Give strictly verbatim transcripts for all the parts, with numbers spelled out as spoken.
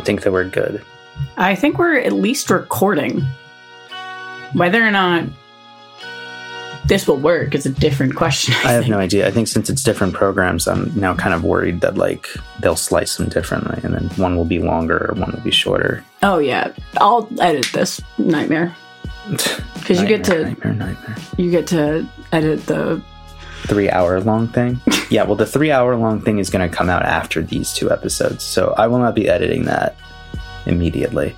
think that we're good? I think we're at least recording. Whether or not this will work is a different question. I, I have no idea. I think since it's different programs, I'm now kind of worried that like they'll slice them differently, and then one will be longer or one will be shorter. Oh yeah, I'll edit this nightmare because you get to nightmare, nightmare. You get to edit the three hour long thing. Yeah, well, the three hour long thing is going to come out after these two episodes, so I will not be editing that immediately.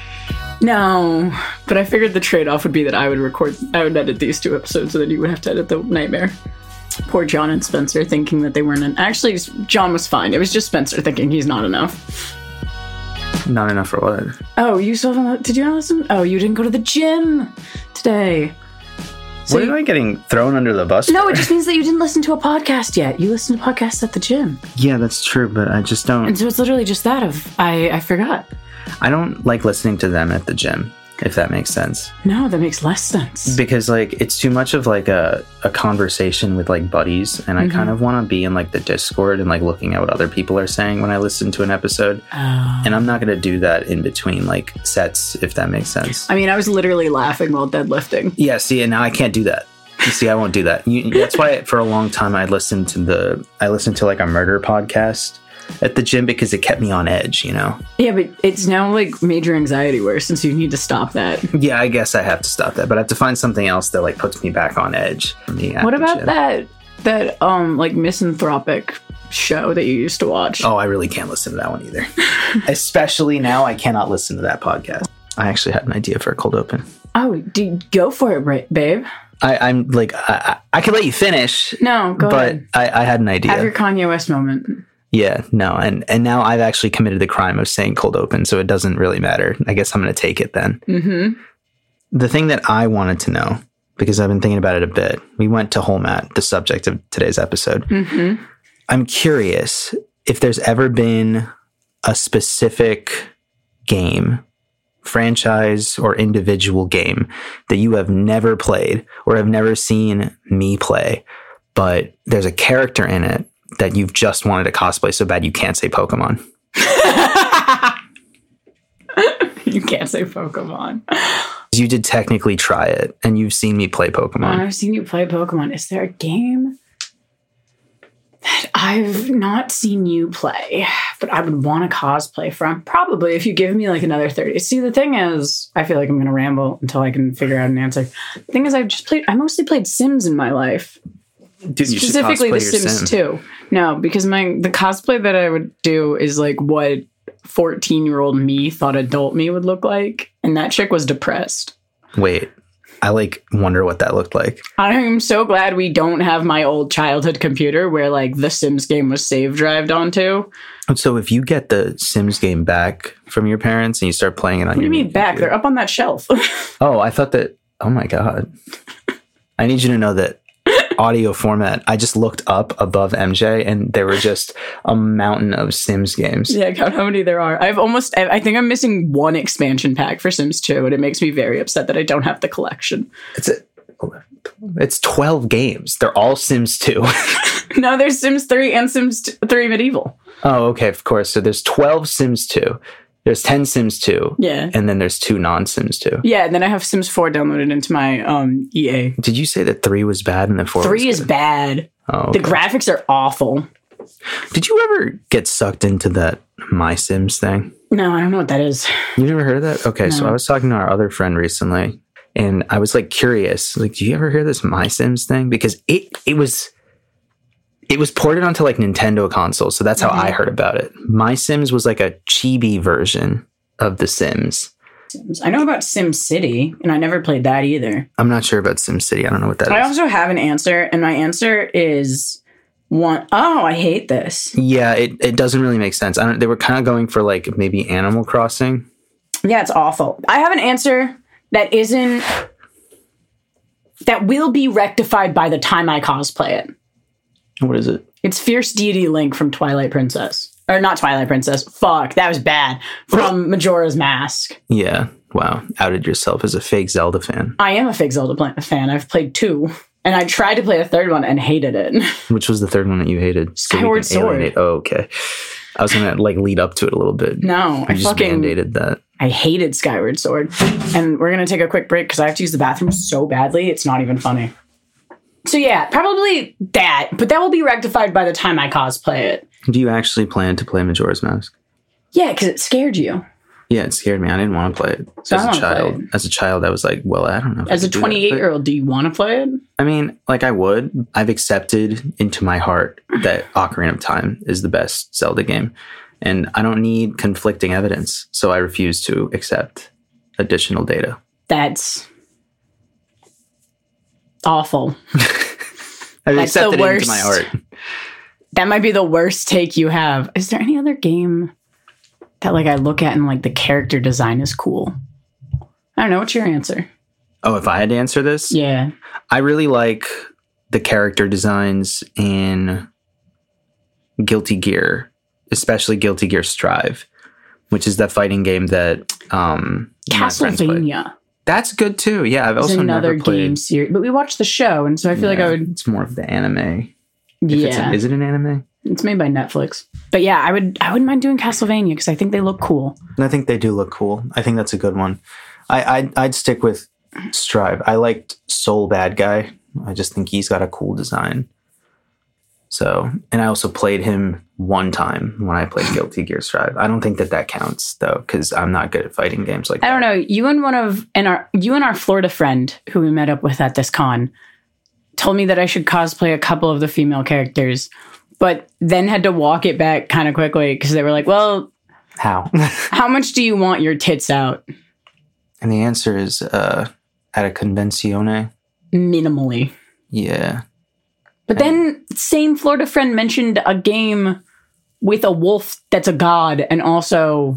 No, but I figured the trade-off would be that I would record, I would edit these two episodes, and then you would have to edit the nightmare. Poor John and Spencer thinking that they weren't in. Actually, John was fine. It was just Spencer thinking he's not enough. Not enough for what? Oh, you still haven't, did you not listen? Oh, you didn't go to the gym today. So what you, am I getting thrown under the bus No, for? It just means that you didn't listen to a podcast yet. You listened to podcasts at the gym. Yeah, that's true, but I just don't. And so it's literally just that of, I, I forgot. I don't like listening to them at the gym, if that makes sense. No, that makes less sense. Because, like, it's too much of, like, a, a conversation with, like, buddies, and I mm-hmm. kind of want to be in, like, the Discord and, like, looking at what other people are saying when I listen to an episode. Oh. And I'm not going to do that in between, like, sets, if that makes sense. I mean, I was literally laughing while deadlifting. Yeah, see, and now I can't do that. You see, I won't do that. You, that's why, for a long time, I listened to the, I listened to, like, a murder podcast at the gym because it kept me on edge, you know? Yeah, but it's now like major anxiety worse since you need to stop that. Yeah, I guess I have to stop that, but I have to find something else that like puts me back on edge. What about gym. that that um like misanthropic show that you used to watch? Oh, I really can't listen to that one either. Especially now, I cannot listen to that podcast. I actually had an idea for a cold open. Oh, do, go for it, babe. I, I'm like, I, I can let you finish. No, go but ahead. But I, I had an idea. Have your Kanye West moment. Yeah, no, and, and now I've actually committed the crime of saying cold open, so it doesn't really matter. I guess I'm going to take it then. Mm-hmm. The thing that I wanted to know, because I've been thinking about it a bit, we went to Holmat, the subject of today's episode. Mm-hmm. I'm curious if there's ever been a specific game, franchise, or individual game that you have never played or have never seen me play, but there's a character in it that you've just wanted to cosplay so bad you can't say Pokemon. You can't say Pokemon. You did technically try it, and you've seen me play Pokemon. I've seen you play Pokemon. Is there a game that I've not seen you play, but I would want to cosplay from? Probably, if you give me like another thirty. See, the thing is, I feel like I'm going to ramble until I can figure out an answer. The thing is, I've just played, I mostly played Sims in my life. Dude, you specifically the Sims Sim. two. No, because my the cosplay that I would do is like what fourteen-year-old me thought adult me would look like, and that chick was depressed. Wait, I like wonder what that looked like. I am so glad we don't have my old childhood computer where like the Sims game was save drived onto. So if you get the Sims game back from your parents and you start playing it on what your do you mean back? computer, They're up on that shelf. Oh, I thought that. Oh my God. I need you to know that audio format, I just looked up above M J and there were just a mountain of Sims games. Yeah, count how many there are. I've almost, I think I'm missing one expansion pack for Sims two, and it makes me very upset that I don't have the collection. It's a, it's twelve games. They're all Sims two. No, there's Sims three and Sims three Medieval. Oh, okay, of course. So there's twelve Sims two. There's ten Sims two. Yeah. And then there's two non-Sims two. Yeah, and then I have Sims four downloaded into my um, E A. Did you say that three was bad and then four three was is good? bad. Oh, okay. The graphics are awful. Did you ever get sucked into that My Sims thing? No, I don't know what that is. You never heard of that? Okay, no. So I was talking to our other friend recently, and I was like curious, like, do you ever hear this My Sims thing? Because it it was... It was ported onto like Nintendo consoles, so that's how mm-hmm. I heard about it. My Sims was like a chibi version of The Sims. Sims. I know about Sim City, and I never played that either. I'm not sure about Sim City. I don't know what that I is. I also have an answer, and my answer is one. Oh, I hate this. Yeah, it, it doesn't really make sense. I don't. They were kind of going for like maybe Animal Crossing. Yeah, it's awful. I have an answer that isn't that will be rectified by the time I cosplay it. What is it? It's Fierce Deity Link from Twilight Princess. Or not Twilight Princess. Fuck, that was bad. From Majora's Mask. Yeah. Wow. Outed yourself as a fake Zelda fan. I am a fake Zelda pl- fan. I've played two. And I tried to play a third one and hated it. Which was the third one that you hated? Skyward so Sword. Alienate. Oh, okay. I was gonna like lead up to it a little bit. No, You I just fucking mandated that. I hated Skyward Sword. And we're gonna take a quick break because I have to use the bathroom so badly, it's not even funny. So yeah, probably that, but that will be rectified by the time I cosplay it. Do you actually plan to play Majora's Mask? Yeah, because it scared you. Yeah, it scared me. I didn't want to play it So I as a wanna play child. it. As a child, I was like, well, I don't know. If I As a could do that. twenty-eight-year-old, do you want to play it? But, I mean, like I would. I've accepted into my heart that Ocarina of Time is the best Zelda game. And I don't need conflicting evidence. So I refuse to accept additional data. That's awful. I've That's the accepted it into worst. my heart. That might be the worst take you have. Is there any other game that like I look at and like the character design is cool? I don't know. What's your answer? Oh, if I had to answer this? Yeah. I really like the character designs in Guilty Gear, especially Guilty Gear Strive, which is that fighting game that um, my friends play. Castlevania That's good too. Yeah, I've is also another never played. game series, but we watched the show, and so I feel like I Yeah, would. It's more of the anime. If it's Yeah, a, is it an anime? it's made by Netflix. But yeah, I would. I wouldn't mind doing Castlevania because I think they look cool. I think they do look cool. I think that's a good one. I I'd, I'd stick with Strive. I liked Soul Bad Guy. I just think he's got a cool design. So, and I also played him one time when I played Guilty Gear Strive. I don't think that that counts though, because I'm not good at fighting games like I that. don't know. You and one of and our you and our Florida friend who we met up with at this con told me that I should cosplay a couple of the female characters, but then had to walk it back kind of quickly because they were like, "Well, How? how much do you want your tits out?" And the answer is uh, at a convenzione. Minimally. Yeah. But then same Florida friend mentioned a game with a wolf that's a god and also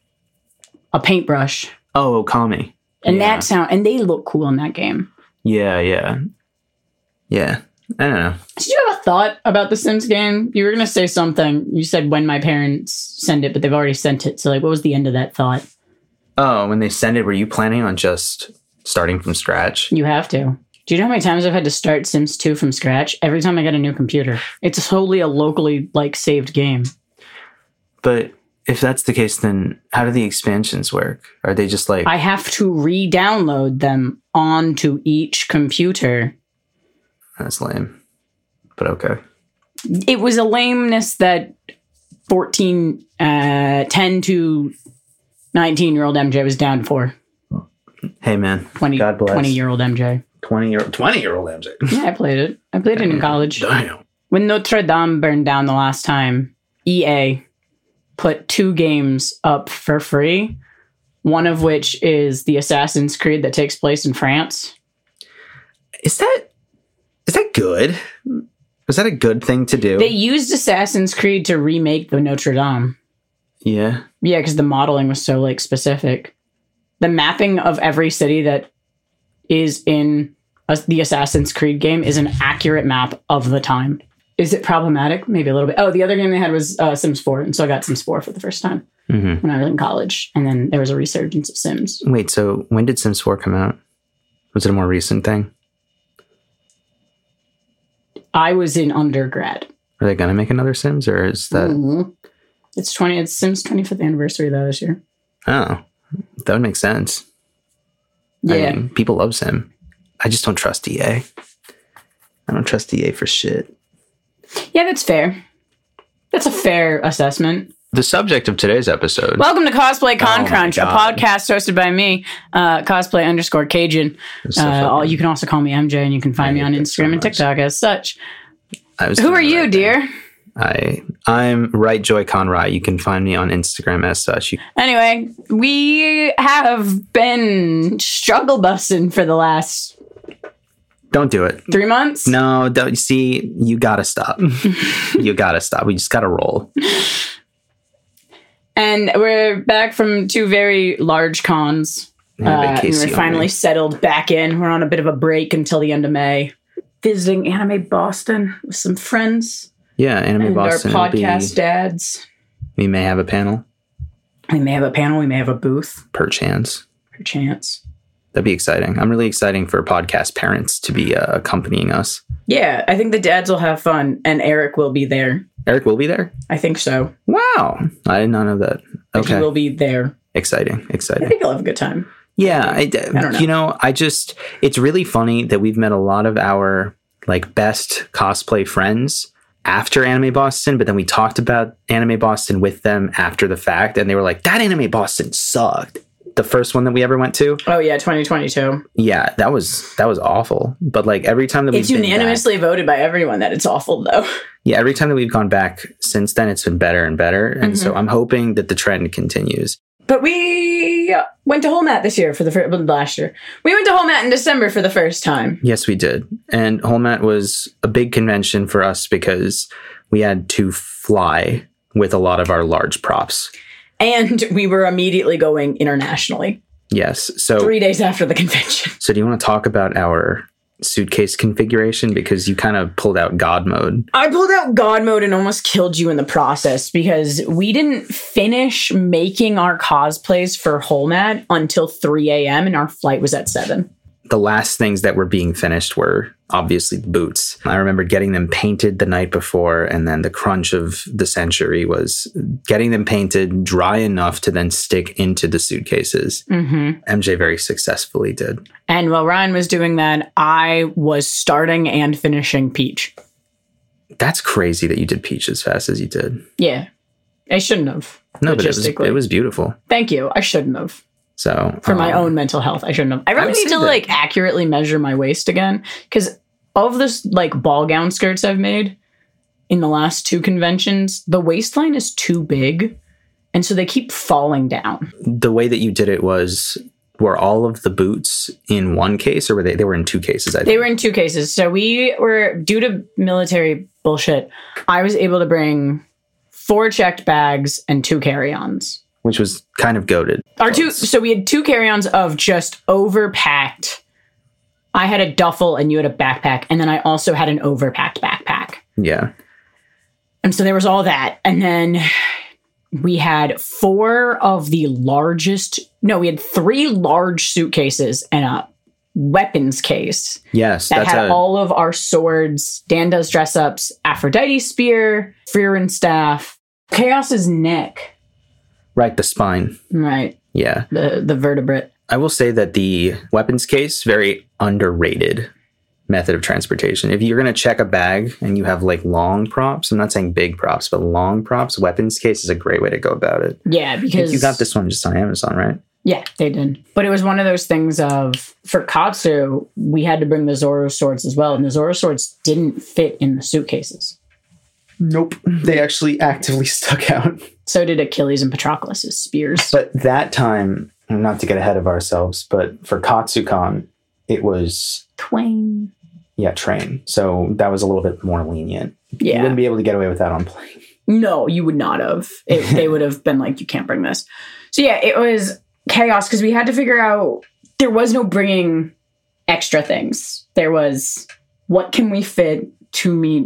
a paintbrush. Oh, Okami. And yeah. that sound and they look cool in that game. Yeah, yeah. Yeah. I don't know. Did you have a thought about the Sims game? You were gonna say something. You said when my parents send it, but they've already sent it. So like what was the end of that thought? Oh, when they send it, were you planning on just starting from scratch? You have to. Do you know how many times I've had to start Sims two from scratch? Every time I get a new computer. It's totally a locally like saved game. But if that's the case, then how do the expansions work? Are they just like... I have to re-download them onto each computer. That's lame. But okay. It was a lameness that fourteen, uh, ten to nineteen year old M J was down for. Hey, man. twenty, God bless. twenty year old M J. twenty year twenty year old M J. Yeah, I played it. I played it in college. Damn. When Notre Dame burned down the last time, E A put two games up for free. One of which is the Assassin's Creed that takes place in France. Is that... Is that good? Was that a good thing to do? They used Assassin's Creed to remake the Notre Dame. yeah. Yeah, because the modeling was so like specific. The mapping of every city that is in a, the Assassin's Creed game is an accurate map of the time. Is it problematic? Maybe a little bit. Oh, the other game they had was uh, Sims four, and so I got Sims four for the first time Mm-hmm. when I was in college, and then there was a resurgence of Sims. Wait, so when did Sims four come out? Was it a more recent thing? I was in undergrad. Are they going to make another Sims, or is that... Mhm. It's twenty. It's Sims twenty-fifth anniversary though this year. Oh, that would make sense. Yeah, I mean, people love Sim. I just don't trust E A. I don't trust E A for shit. yeah, that's fair. That's a fair assessment. The subject of today's episode. Welcome to Cosplay Con Oh my Crunch, a God. podcast hosted by me, uh, cosplay underscore Cajun. It's so Uh, fucking- all- you can also call me M J, and you can find I me hate on that Instagram so and much. TikTok as such. I was Who doing are the you, right thing. dear? I I'm right Joy Conroy. You can find me on Instagram as such. You, Anyway, we have been struggle busting for the last don't do it. three months. No, don't you see? You gotta stop. You gotta stop. We just gotta roll. And we're back from two very large cons. Yeah, Uh, and vacation we're finally only. settled back in. We're on a bit of a break until the end of May. Visiting Anime Boston with some friends Yeah, Anime and Boston. our will be- podcast dads. we may have a panel, We may have a panel. We may have a booth, perchance. perchance. That'd be exciting. I'm really exciting for podcast parents to be uh, accompanying us. Yeah, I think the dads will have fun, and Eric will be there. Eric will be there? I think so. Wow. I did not know that. Like, Okay. he will be there. Exciting. Exciting. I think he'll have a good time. Yeah. I, I don't know. You know, I just, it's really funny that we've met a lot of our like best cosplay friends after Anime Boston, but then we talked about Anime Boston with them after the fact, and they were like, that Anime Boston sucked. The first one that we ever went to. Oh yeah, twenty twenty-two. Yeah, that was that was awful. But like every time that we've It's been unanimously back, voted by everyone that it's awful though. yeah, every time that we've gone back since then, it's been better and better. And Mm-hmm. so I'm hoping that the trend continues. But we went to Holmat this year for the first, last year. We went to Holmat in December for the first time. Yes, we did. And Holmat was a big convention for us because we had to fly with a lot of our large props. And we were immediately going internationally. Yes. So Three days after the convention. So do you want to talk about our suitcase configuration? Because you kind of pulled out God mode. I pulled out God mode and almost killed you in the process because we didn't finish making our cosplays for Holmat until three a.m. and our flight was at seven. The last things that were being finished were obviously the boots. I remember getting them painted the night before, and then the crunch of the century was getting them painted dry enough to then stick into the suitcases. Mm-hmm. M J very successfully did. And while Ryan was doing that, I was starting and finishing Peach. That's crazy that you did Peach as fast as you did. Yeah. I shouldn't have. No, but it was, logistically. it was beautiful. Thank you. I shouldn't have. So For my um, own mental health, I shouldn't have. I really would need say to that- like accurately measure my waist again because of this like ball gown skirts I've made in the last two conventions, the waistline is too big, and so they keep falling down. the way that you did it was, were all of the boots in one case, or were they? They were in two cases. I think They were in two cases. So we were, due to military bullshit, I was able to bring four checked bags and two carry-ons. which was kind of goated. Our two, so we had two carry-ons of just overpacked. I had a duffel and you had a backpack, and then I also had an overpacked backpack. Yeah. And so there was all that. And then we had four of the largest, no, we had three large suitcases and a weapons case Yes, that that's had a, all of our swords, Dan does dress ups, Aphrodite spear, Frieren staff, Chaos's neck. right, the spine. Right. Yeah. The the vertebrate. I will say that the weapons case, very underrated method of transportation. If you're going to check a bag and you have like long props, I'm not saying big props, but long props, weapons case is a great way to go about it. Yeah, I think because you got this one just on Amazon, right? Yeah, they did. But it was one of those things of, for Katsu, we had to bring the Zoro swords as well. And the Zoro swords didn't fit in the suitcases. Nope. They actually actively stuck out. So did Achilles and Patroclus' spears. But that time, not to get ahead of ourselves, but for Katsucon, it was, Twain. yeah, train. So that was a little bit more lenient. You Yeah. wouldn't be able to get away with that on plane. No, you would not have. It, they would have been like, you can't bring this. So yeah, it was chaos because we had to figure out, there was no bringing extra things. There was, what can we fit to meet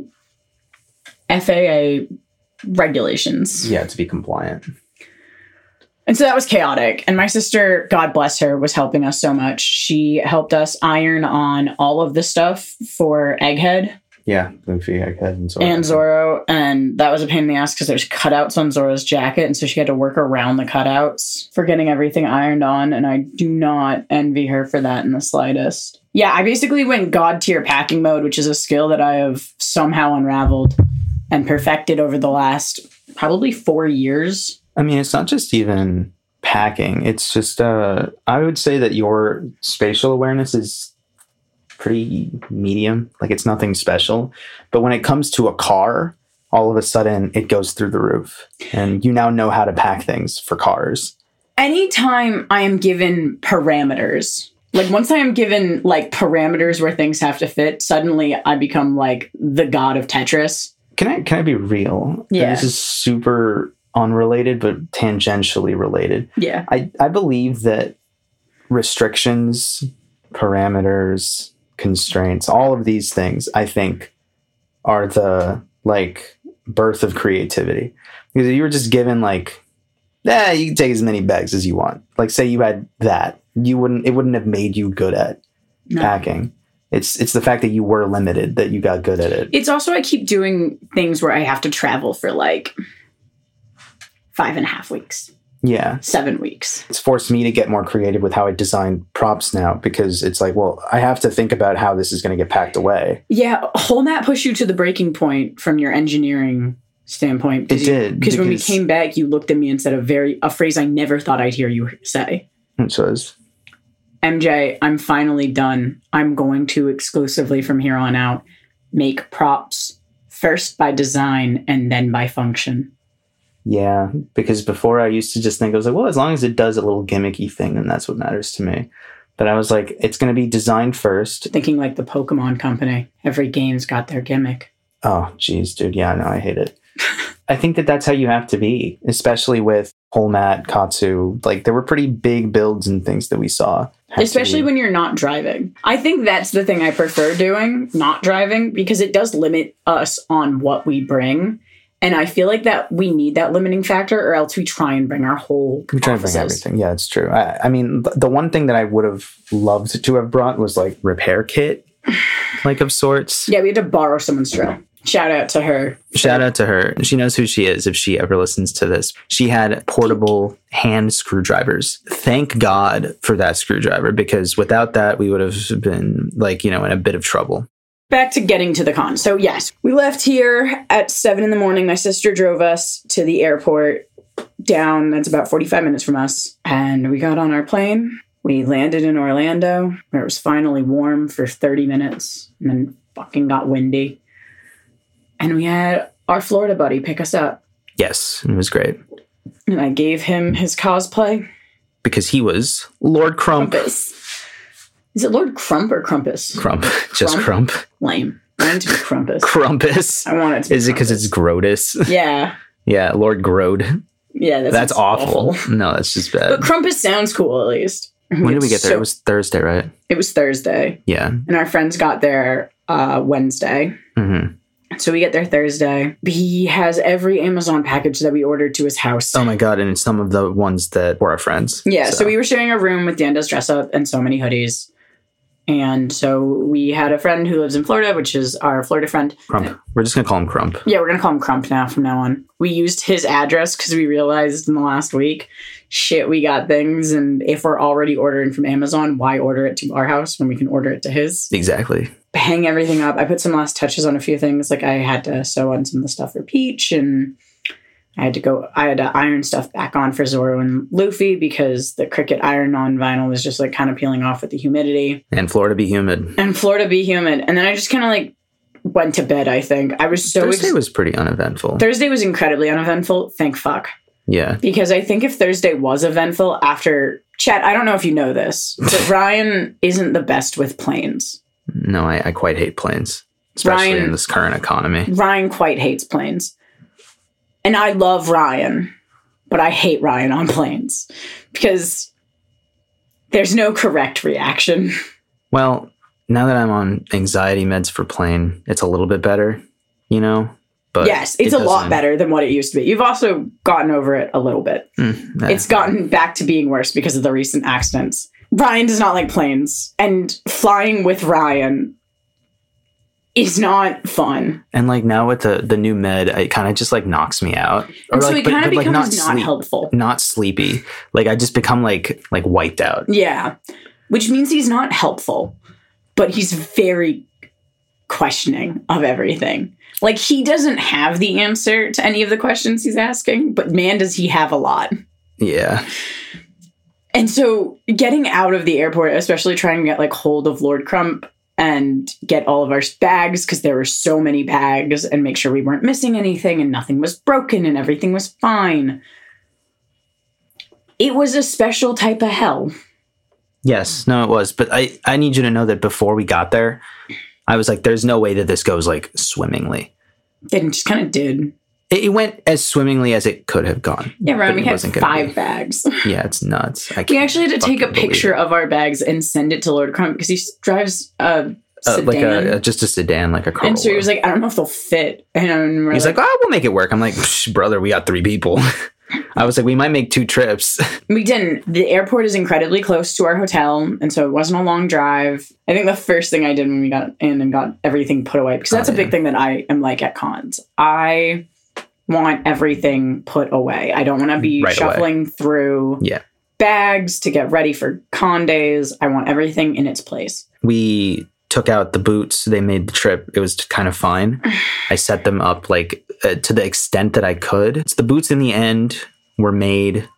F A A regulations? Yeah, to be compliant. And so that was chaotic. And my sister, God bless her, was helping us so much. She helped us iron on all of the stuff for Egghead Yeah, Luffy, Egghead, and Zoro. and Zoro. And that was a pain in the ass because there's cutouts on Zoro's jacket. And so she had to work around the cutouts for getting everything ironed on. And I do not envy her for that in the slightest. Yeah, I basically went God tier packing mode, which is a skill that I have somehow unraveled and perfected over the last probably four years. I mean, it's not just even packing. It's just, uh, I would say that your spatial awareness is pretty medium. Like, it's nothing special. But when it comes to a car, all of a sudden it goes through the roof. And you now know how to pack things for cars. Anytime I am given parameters, like once I am given like parameters where things have to fit, suddenly I become like the god of Tetris. Can I, can I be real? Yeah. This is super unrelated, but tangentially related. Yeah. I, I believe that restrictions, parameters, constraints, all of these things, I think, are the like birth of creativity. Because if you were just given like, yeah, you can take as many bags as you want. Like, say you had that, you wouldn't, it wouldn't have made you good at No. packing. It's it's the fact that you were limited, that you got good at it. It's also I keep doing things where I have to travel for like five and a half weeks. Yeah. Seven weeks. It's forced me to get more creative with how I design props now, because it's like, well, I have to think about how this is going to get packed away. Yeah. Whole Mat pushed you to the breaking point from your engineering standpoint. It you, did. Because when we came back, you looked at me and said a very a phrase I never thought I'd hear you say. Which was, M J, I'm finally done. I'm going to exclusively from here on out make props first by design and then by function. yeah, because before I used to just think, I was like, well, as long as it does a little gimmicky thing, then that's what matters to me. But I was like, it's going to be designed first. Thinking like the Pokemon company. Every game's got their gimmick. Oh, geez, dude. Yeah, no, I hate it. I think that that's how you have to be, especially with Whole Mat, Katsu. Like, there were pretty big builds and things that we saw. Especially when you're not driving. I think that's the thing I prefer doing, not driving, because it does limit us on what we bring. And I feel like that we need that limiting factor, or else we try and bring our whole We try to bring everything. Yeah, it's true. I, I mean, th- the one thing that I would have loved to have brought was like repair kit, like of sorts. Yeah, we had to borrow someone's drill. Shout out to her. Shout out to her. She knows who she is if she ever listens to this. She had portable hand screwdrivers. Thank God for that screwdriver, because without that, we would have been like, you know, in a bit of trouble. Back to getting to the con. So yes, we left here at seven in the morning. My sister drove us to the airport down. That's about forty-five minutes from us. And we got on our plane. We landed in Orlando, where it was finally warm for thirty minutes and then fucking got windy. And we had our Florida buddy pick us up. Yes, it was great. And I gave him his cosplay. Because he was Lord Crump. Crumpus. Is it Lord Crump or Crumpus? Crump. Just Crump. Lame. I want it to be Crumpus. Crumpus. I want it to be Is it because it's Grotus? Yeah. Yeah, Lord Grode. Yeah, that's, That's awful. awful. No, that's just bad. But Crumpus sounds cool, at least. When did we get there? So, It was Thursday, right? it was Thursday. Yeah. And our friends got there uh, Wednesday. Mm-hmm. So we get there Thursday. He has every Amazon package that we ordered to his house. Oh my God. And it's some of the ones that were our friends. Yeah, so. so we were sharing a room with Dan Does Dress Up and so many hoodies. And so we had a friend who lives in Florida, which is our Florida friend. Crump. We're just going to call him Crump. Yeah, we're going to call him Crump now from now on. We used his address because we realized in the last week, shit, we got things. And if we're already ordering from Amazon, why order it to our house when we can order it to his? Exactly. Hang everything up. I put some last touches on a few things. Like I had to sew on some of the stuff for Peach, and I had to go, I had to iron stuff back on for Zoro and Luffy because the Cricut iron-on vinyl was just like kind of peeling off with the humidity. And Florida be humid. And Florida be humid. And then I just kind of like went to bed, I think. I was so Thursday ex- was pretty uneventful. Thursday was incredibly uneventful. Thank fuck. Yeah. Because I think if Thursday was eventful after chat, I don't know if you know this, but Ryan isn't the best with planes. No, I, I quite hate planes, especially Ryan, in this current economy. Ryan quite hates planes. And I love Ryan, but I hate Ryan on planes because there's no correct reaction. Well, now that I'm on anxiety meds for plane, it's a little bit better, you know? But yes, it's it a lot better than what it used to be. You've also gotten over it a little bit. Mm, nah. It's gotten back to being worse because of the recent accidents. Ryan does not like planes, and flying with Ryan is not fun. And like now with the, the new med, it kind of just like knocks me out. Or And so like, it kind of like becomes not, sleep, helpful. not sleepy. Like I just become like like wiped out. Yeah, which means he's not helpful, but he's very questioning of everything. Like he doesn't have the answer to any of the questions he's asking, but man, does he have a lot. Yeah. And so getting out of the airport, especially trying to get like hold of Lord Crump and get all of our bags, because there were so many bags, and make sure we weren't missing anything and nothing was broken and everything was fine. It was a special type of hell. Yes, no, it was. But I, I need you to know that before we got there, I was like, there's no way that this goes like swimmingly. It just kind of did. It, it went as swimmingly as it could have gone. Yeah, Ron, we it had wasn't gonna five be. bags. Yeah, it's nuts. I We can't actually had to take a fucking believe picture it. of our bags and send it to Lord Crump because he drives a Uh, sedan. like a, a just a sedan, like a Corolla. And so he was like, I don't know if they'll fit. And we're He's like, oh, we'll make it work. I'm like, Psh, brother, we got three people. I was like, we might make two trips. We didn't. The airport is incredibly close to our hotel, and so it wasn't a long drive. I think the first thing I did when we got in and got everything put away, because that's oh, a big yeah. thing that I am like at cons. I want everything put away. I don't want to be right shuffling away. through yeah. bags to get ready for con days. I want everything in its place. We took out the boots. They made the trip. It was kind of fine. I set them up like uh, to the extent that I could. So the boots in the end were made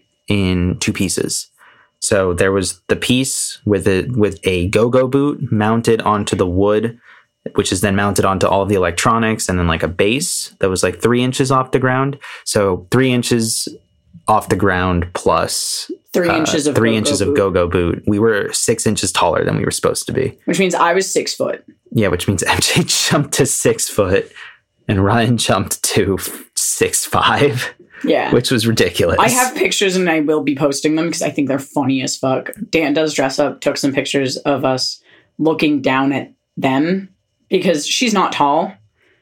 in two pieces. So there was the piece with it with a go-go boot mounted onto the wood, which is then mounted onto all of the electronics, and then like a base that was like three inches off the ground. So three inches off the ground plus three uh, inches of three go-go inches boot. of go-go boot. We were six inches taller than we were supposed to be. Which means I was six foot. Yeah, which means M J jumped to six foot and Ryan jumped to six five. Yeah. Which was ridiculous. I have pictures and I will be posting them because I think they're funny as fuck. Dan Does Dress Up took some pictures of us looking down at them because she's not tall.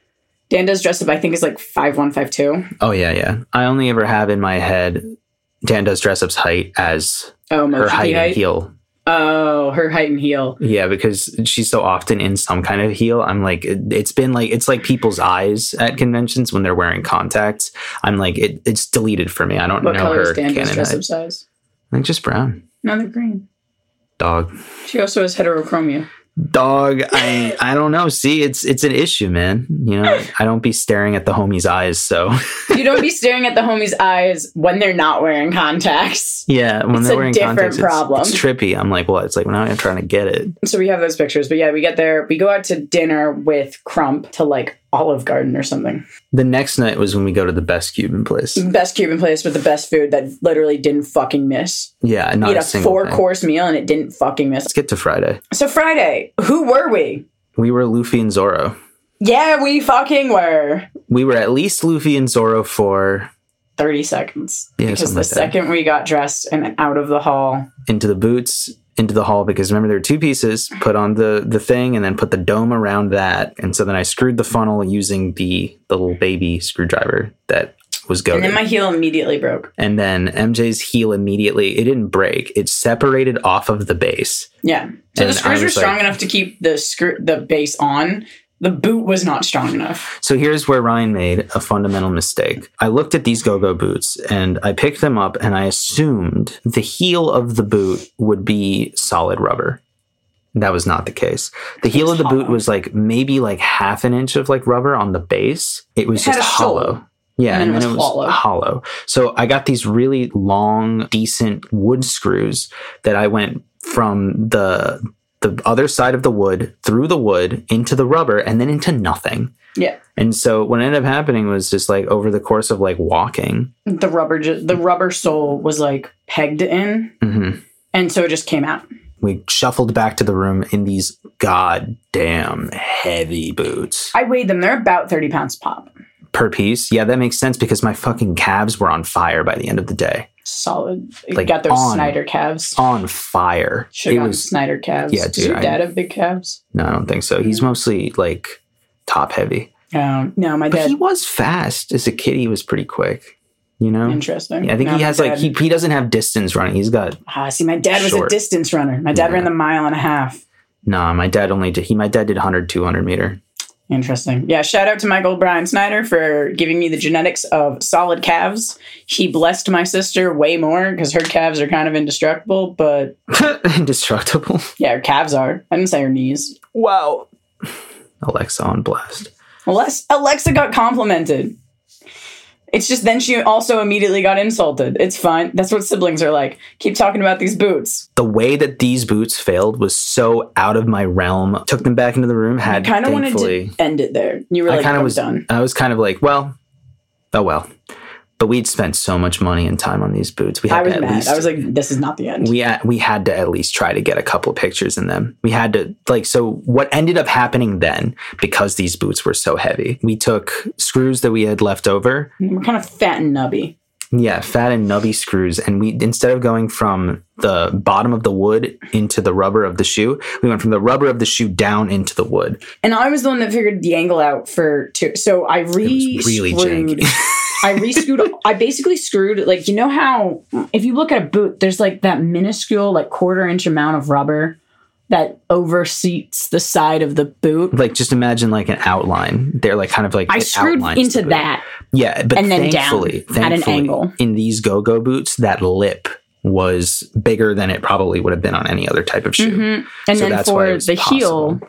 Dan Does Dress Up, I think, is like five one, five two. Oh, yeah, yeah. I only ever have in my head Dan Does Dress Up's height as oh, her height, height and heel. Oh, her height and heel. Yeah, because she's so often in some kind of heel. I'm like, it, it's been like, it's like people's eyes at conventions when they're wearing contacts. I'm like, it, it's deleted for me. I don't what know color her is Dan Does canon Dress height. Up size? I think just brown. No, they're green. Dog. She also has heterochromia. Dog, I I don't know. See, it's it's an issue, man. You know, I don't be staring at the homie's eyes, so. You don't be staring at the homie's eyes when they're not wearing contacts. Yeah, when it's they're a wearing different contacts, problem. It's, it's trippy. I'm like, well, it's like, now I'm trying to get it. So we have those pictures, but yeah, we get there. We go out to dinner with Crump to like Olive Garden or something. The next night was when we go to the best Cuban place. Best Cuban place with the best food that literally didn't fucking miss. Yeah, not we had a, a single four thing. course meal and it didn't fucking miss. Let's get to Friday. So Friday, who were we? We were Luffy and Zoro. Yeah, we fucking were. We were at least Luffy and Zoro for thirty seconds. Yeah, because the like second that. we got dressed and out of the hall. Into the boots, into the hall, because remember there were two pieces, put on the, the thing and then put the dome around that. And so then I screwed the funnel using the, the little baby screwdriver that was goated. And then my heel immediately broke. And then M J's heel immediately, it didn't break. It separated off of the base. Yeah. So and the screws were strong like, enough to keep the screw, the base on. The boot was not strong enough. So here's where Ryan made a fundamental mistake. I looked at these go-go boots and I picked them up and I assumed the heel of the boot would be solid rubber. That was not the case. The heel of the hollow. boot was like maybe like half an inch of like rubber on the base. It was it just hollow. Soul. Yeah, and, and then then it was, it was hollow. hollow. So I got these really long, decent wood screws that I went from the the other side of the wood, through the wood, into the rubber, and then into nothing. Yeah. And so what ended up happening was just like over the course of like walking. The rubber, ju- the rubber sole was like pegged in. Mm-hmm. And so it just came out. We shuffled back to the room in these goddamn heavy boots. I weighed them. They're about thirty pounds pop. Per piece? Yeah, that makes sense because my fucking calves were on fire by the end of the day. Solid. You like got those on, Snyder calves. On fire. Should have was Snyder calves. Yeah, dude. Does your I, dad have big calves? No, I don't think so. He's mostly like top heavy. Um, no, my dad. But he was fast. As a kid, he was pretty quick. You know? Interesting. Yeah, I think no, he has dad, like, he, he doesn't have distance running. He's got. Ah, see, my dad was short. a distance runner. My dad yeah. ran the mile and a half. Nah, my dad only did, he, my dad did one hundred, two hundred meter. Interesting. Yeah, shout out to Michael Brian Snyder for giving me the genetics of solid calves. He blessed my sister way more because her calves are kind of indestructible, but... Indestructible? Yeah, her calves are. I didn't say her knees. Wow. Alexa on blast. Alexa, Alexa got complimented. It's just then she also immediately got insulted. It's fine. That's what siblings are like. Keep talking about these boots. The way that these boots failed was so out of my realm. Took them back into the room. Had I kind of wanted to end it there. You were like, I I'm was done. I was kind of like, well, oh well. But we'd spent so much money and time on these boots. We had I was to at mad. least, I was like, this is not the end. We had, we had to at least try to get a couple pictures in them. We had to, like, so what ended up happening then, because these boots were so heavy, we took screws that we had left over. We're kind of fat and nubby. Yeah, fat and nubby screws. And we, instead of going from the bottom of the wood into the rubber of the shoe, we went from the rubber of the shoe down into the wood. And I was the one that figured the angle out for two. So I re really janky. I re-screwed. I basically screwed, like, you know how if you look at a boot, there's like that minuscule, like quarter inch amount of rubber that overseats the side of the boot. Like, just imagine like an outline. They're like kind of like I screwed into that. Yeah, but and then thankfully, down thankfully, at an angle. In these go-go boots, that lip was bigger than it probably would have been on any other type of shoe. Mm-hmm. And so then for the possible. heel,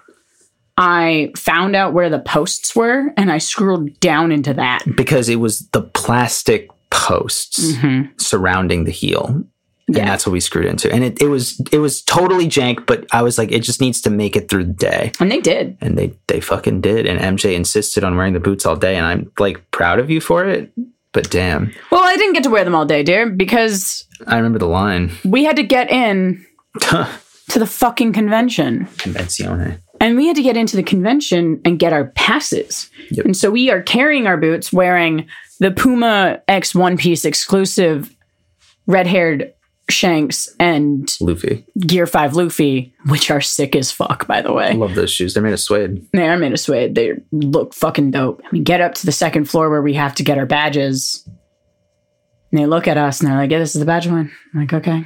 I found out where the posts were and I screwed down into that. Because it was the plastic posts mm-hmm. surrounding the heel. And yeah. that's what we screwed into. And it, it was it was totally jank, but I was like, it just needs to make it through the day. And they did. And they, they fucking did. And M J insisted on wearing the boots all day. And I'm like proud of you for it. But damn. Well, I didn't get to wear them all day, dear, because... I remember the line. We had to get in to the fucking convention. Convenzione. And we had to get into the convention and get our passes. Yep. And so we are carrying our boots wearing the Puma X One Piece exclusive red-haired Shanks and Luffy. Gear five Luffy, which are sick as fuck, by the way. I love those shoes. They're made of suede. They are made of suede. They look fucking dope. We get up to the second floor where we have to get our badges. And they look at us and they're like, yeah, this is the badge one. I'm like, okay.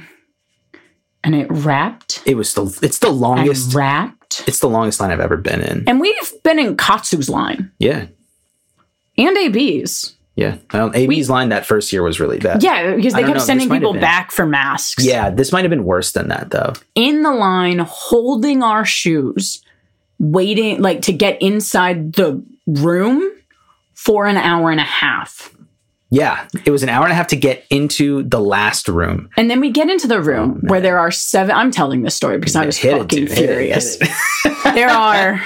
And it wrapped. It was the, it's the longest. wrapped. It's the longest line I've ever been in. And we've been in Katsu's line. Yeah. And A B's. Yeah. Well, A B's we, line that first year was really bad. Yeah, because they kept know, sending people back for masks. Yeah, this might have been worse than that, though. In the line, holding our shoes, waiting, like, to get inside the room for an hour and a half. Yeah, it was an hour and a half to get into the last room. And then we get into the room oh, where there are seven... I'm telling this story because I was fucking it, furious. Hit it, hit it. There are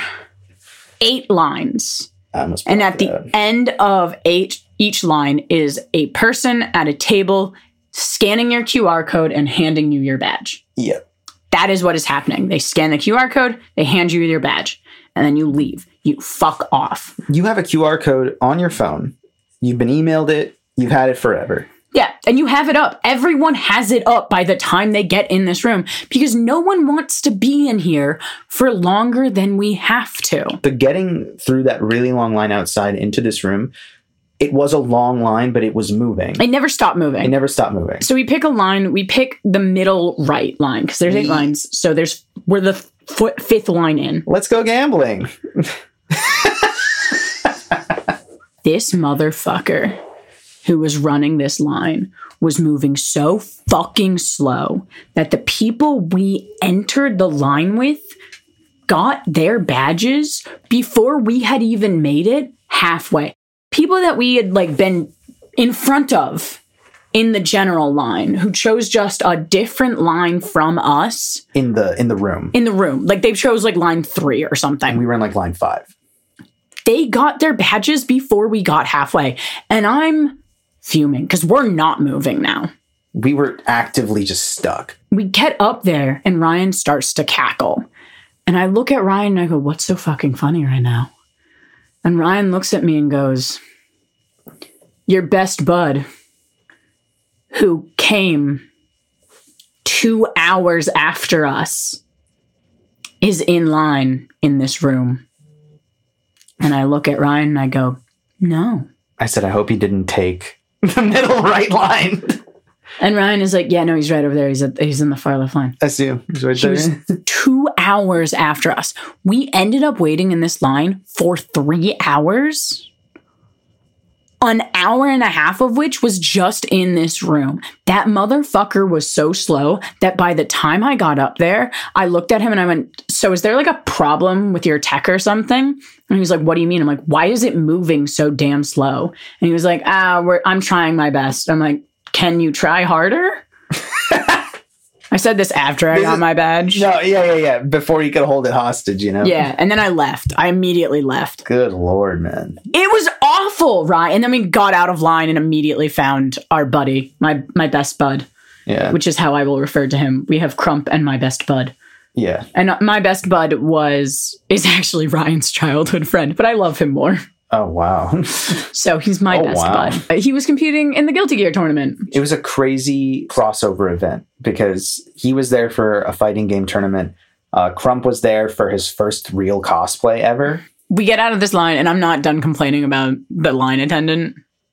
eight lines. And at the out. end of eight, each line is a person at a table scanning your Q R code and handing you your badge. Yep. That is what is happening. They scan the Q R code, they hand you your badge, and then you leave. You fuck off. You have a Q R code on your phone. You've been emailed it. You've had it forever. Yeah, and you have it up. Everyone has it up by the time they get in this room because no one wants to be in here for longer than we have to. The getting through that really long line outside into this room, it was a long line, but it was moving. It never stopped moving. It never stopped moving. So we pick a line. We pick the middle right line because there's eight we, lines. So there's we're the f- fifth line in. Let's go gambling. This motherfucker who was running this line was moving so fucking slow that the people we entered the line with got their badges before we had even made it halfway. People that we had like been in front of in the general line who chose just a different line from us. In the in the room. In the room. Like they chose like line three or something. And we were in like line five. They got their badges before we got halfway. And I'm fuming because we're not moving now. We were actively just stuck. We get up there and Ryan starts to cackle. And I look at Ryan and I go, what's so fucking funny right now? And Ryan looks at me and goes, your best bud who came two hours after us is in line in this room. And I look at Ryan and I go, no. I said, I hope he didn't take the middle right line. And Ryan is like, yeah, no, he's right over there. He's at, he's in the far left line. I see him. He's right he there. Was two hours after us. We ended up waiting in this line for three hours. An hour and a half of which was just in this room. That motherfucker was so slow that by the time I got up there, I looked at him and I went, so is there like a problem with your tech or something? And he was like, what do you mean? I'm like, why is it moving so damn slow? And he was like, ah, we're, I'm trying my best. I'm like, can you try harder? I said this after I this got is, my badge. No, yeah, yeah, yeah. Before you could hold it hostage, you know? Yeah, and then I left. I immediately left. Good Lord, man. It was awful, right? And then we got out of line and immediately found our buddy, my my best bud. Yeah. Which is how I will refer to him. We have Crump and my best bud. Yeah. And my best bud was, is actually Ryan's childhood friend, but I love him more. Oh, wow. So he's my oh, best wow. bud. He was competing in the Guilty Gear tournament. It was a crazy crossover event because he was there for a fighting game tournament. Uh, Crump was there for his first real cosplay ever. We get out of this line, and I'm not done complaining about the line attendant.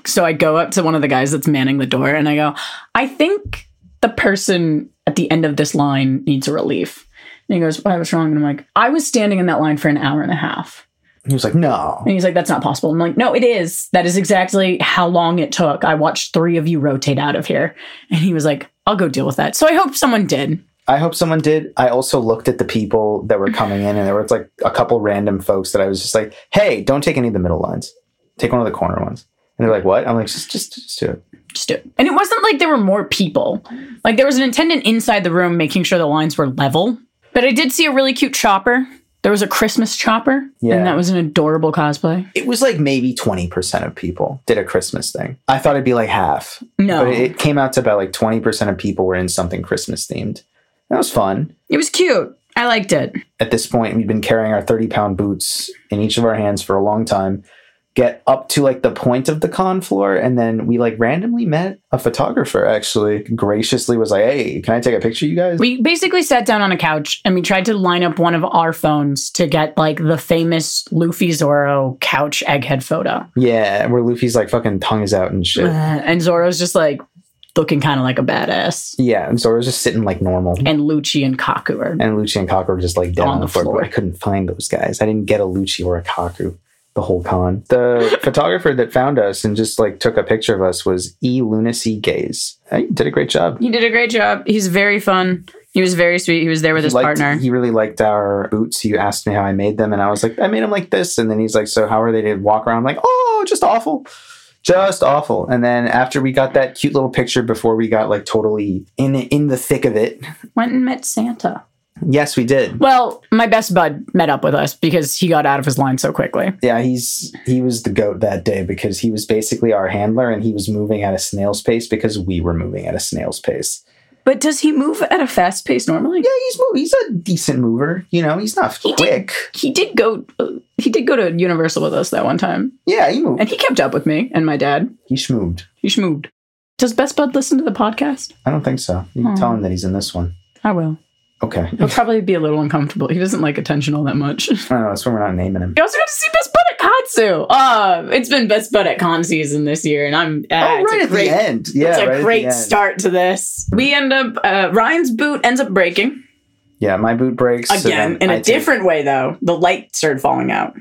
So I go up to one of the guys that's manning the door and I go, I think the person at the end of this line needs a relief. And he goes, why, what's wrong? And I'm like, I was standing in that line for an hour and a half. He was like, no. And he's like, that's not possible. I'm like, no, it is. That is exactly how long it took. I watched three of you rotate out of here. And he was like, I'll go deal with that. So I hope someone did. I hope someone did. I also looked at the people that were coming in, and there was like a couple random folks that I was just like, hey, don't take any of the middle lines. Take one of the corner ones. And they're like, what? I'm like, just, just, just do it. Just do it. And it wasn't like there were more people. Like there was an attendant inside the room making sure the lines were level. But I did see a really cute chopper. There was a Christmas chopper. Yeah. And that was an adorable cosplay. It was like maybe twenty percent of people did a Christmas thing. I thought it'd be like half. No. But it came out to about like twenty percent of people were in something Christmas themed. That was fun. It was cute. I liked it. At this point, we'd been carrying our thirty pound boots in each of our hands for a long time. Get up to like the point of the con floor, and then we like randomly met a photographer. Actually, graciously was like, "Hey, can I take a picture, of you guys?" We basically sat down on a couch and we tried to line up one of our phones to get like the famous Luffy Zoro couch egghead photo. Yeah, where Luffy's like fucking tongue is out and shit, uh, and Zoro's just like looking kind of like a badass. Yeah, and Zoro's just sitting like normal. And Lucci and Kaku are and Lucci and Kaku are just like dead on, on the floor. floor. I couldn't find those guys. I didn't get a Lucci or a Kaku the whole con. The photographer that found us and just like took a picture of us was E Lunacy Gaze. He did a great job. He did a great job. He's very fun. He was very sweet. He was there with he his liked, partner. He really liked our boots. He asked me how I made them, and I was like, I made them like this. And then he's like, so how are they to walk around? I'm like, oh, just awful. Just awful. And then after we got that cute little picture before we got like totally in in the thick of it. Went and met Santa. Yes, we did. Well, my best bud met up with us because he got out of his line so quickly. Yeah, he's he was the GOAT that day because he was basically our handler and he was moving at a snail's pace because we were moving at a snail's pace. But does he move at a fast pace normally? Yeah, he's he's a decent mover. You know, he's not he quick. Did, he did go. Uh, he did go to Universal with us that one time. Yeah, he moved, and he kept up with me and my dad. He schmooved. He schmooved. Does Best Bud listen to the podcast? I don't think so. You can oh. tell him that he's in this one. I will. Okay. He'll probably be a little uncomfortable. He doesn't like attention all that much. I know, that's why we're not naming him. You also got to see Best Bud at Katsu. Uh, it's been Best Bud at Con season this year, and I'm uh, oh, right at great, the end. Yeah, it's a right great start to this. We end up, uh, Ryan's boot ends up breaking. Yeah, my boot breaks. Again, in a I different take... way, though. The light started falling out.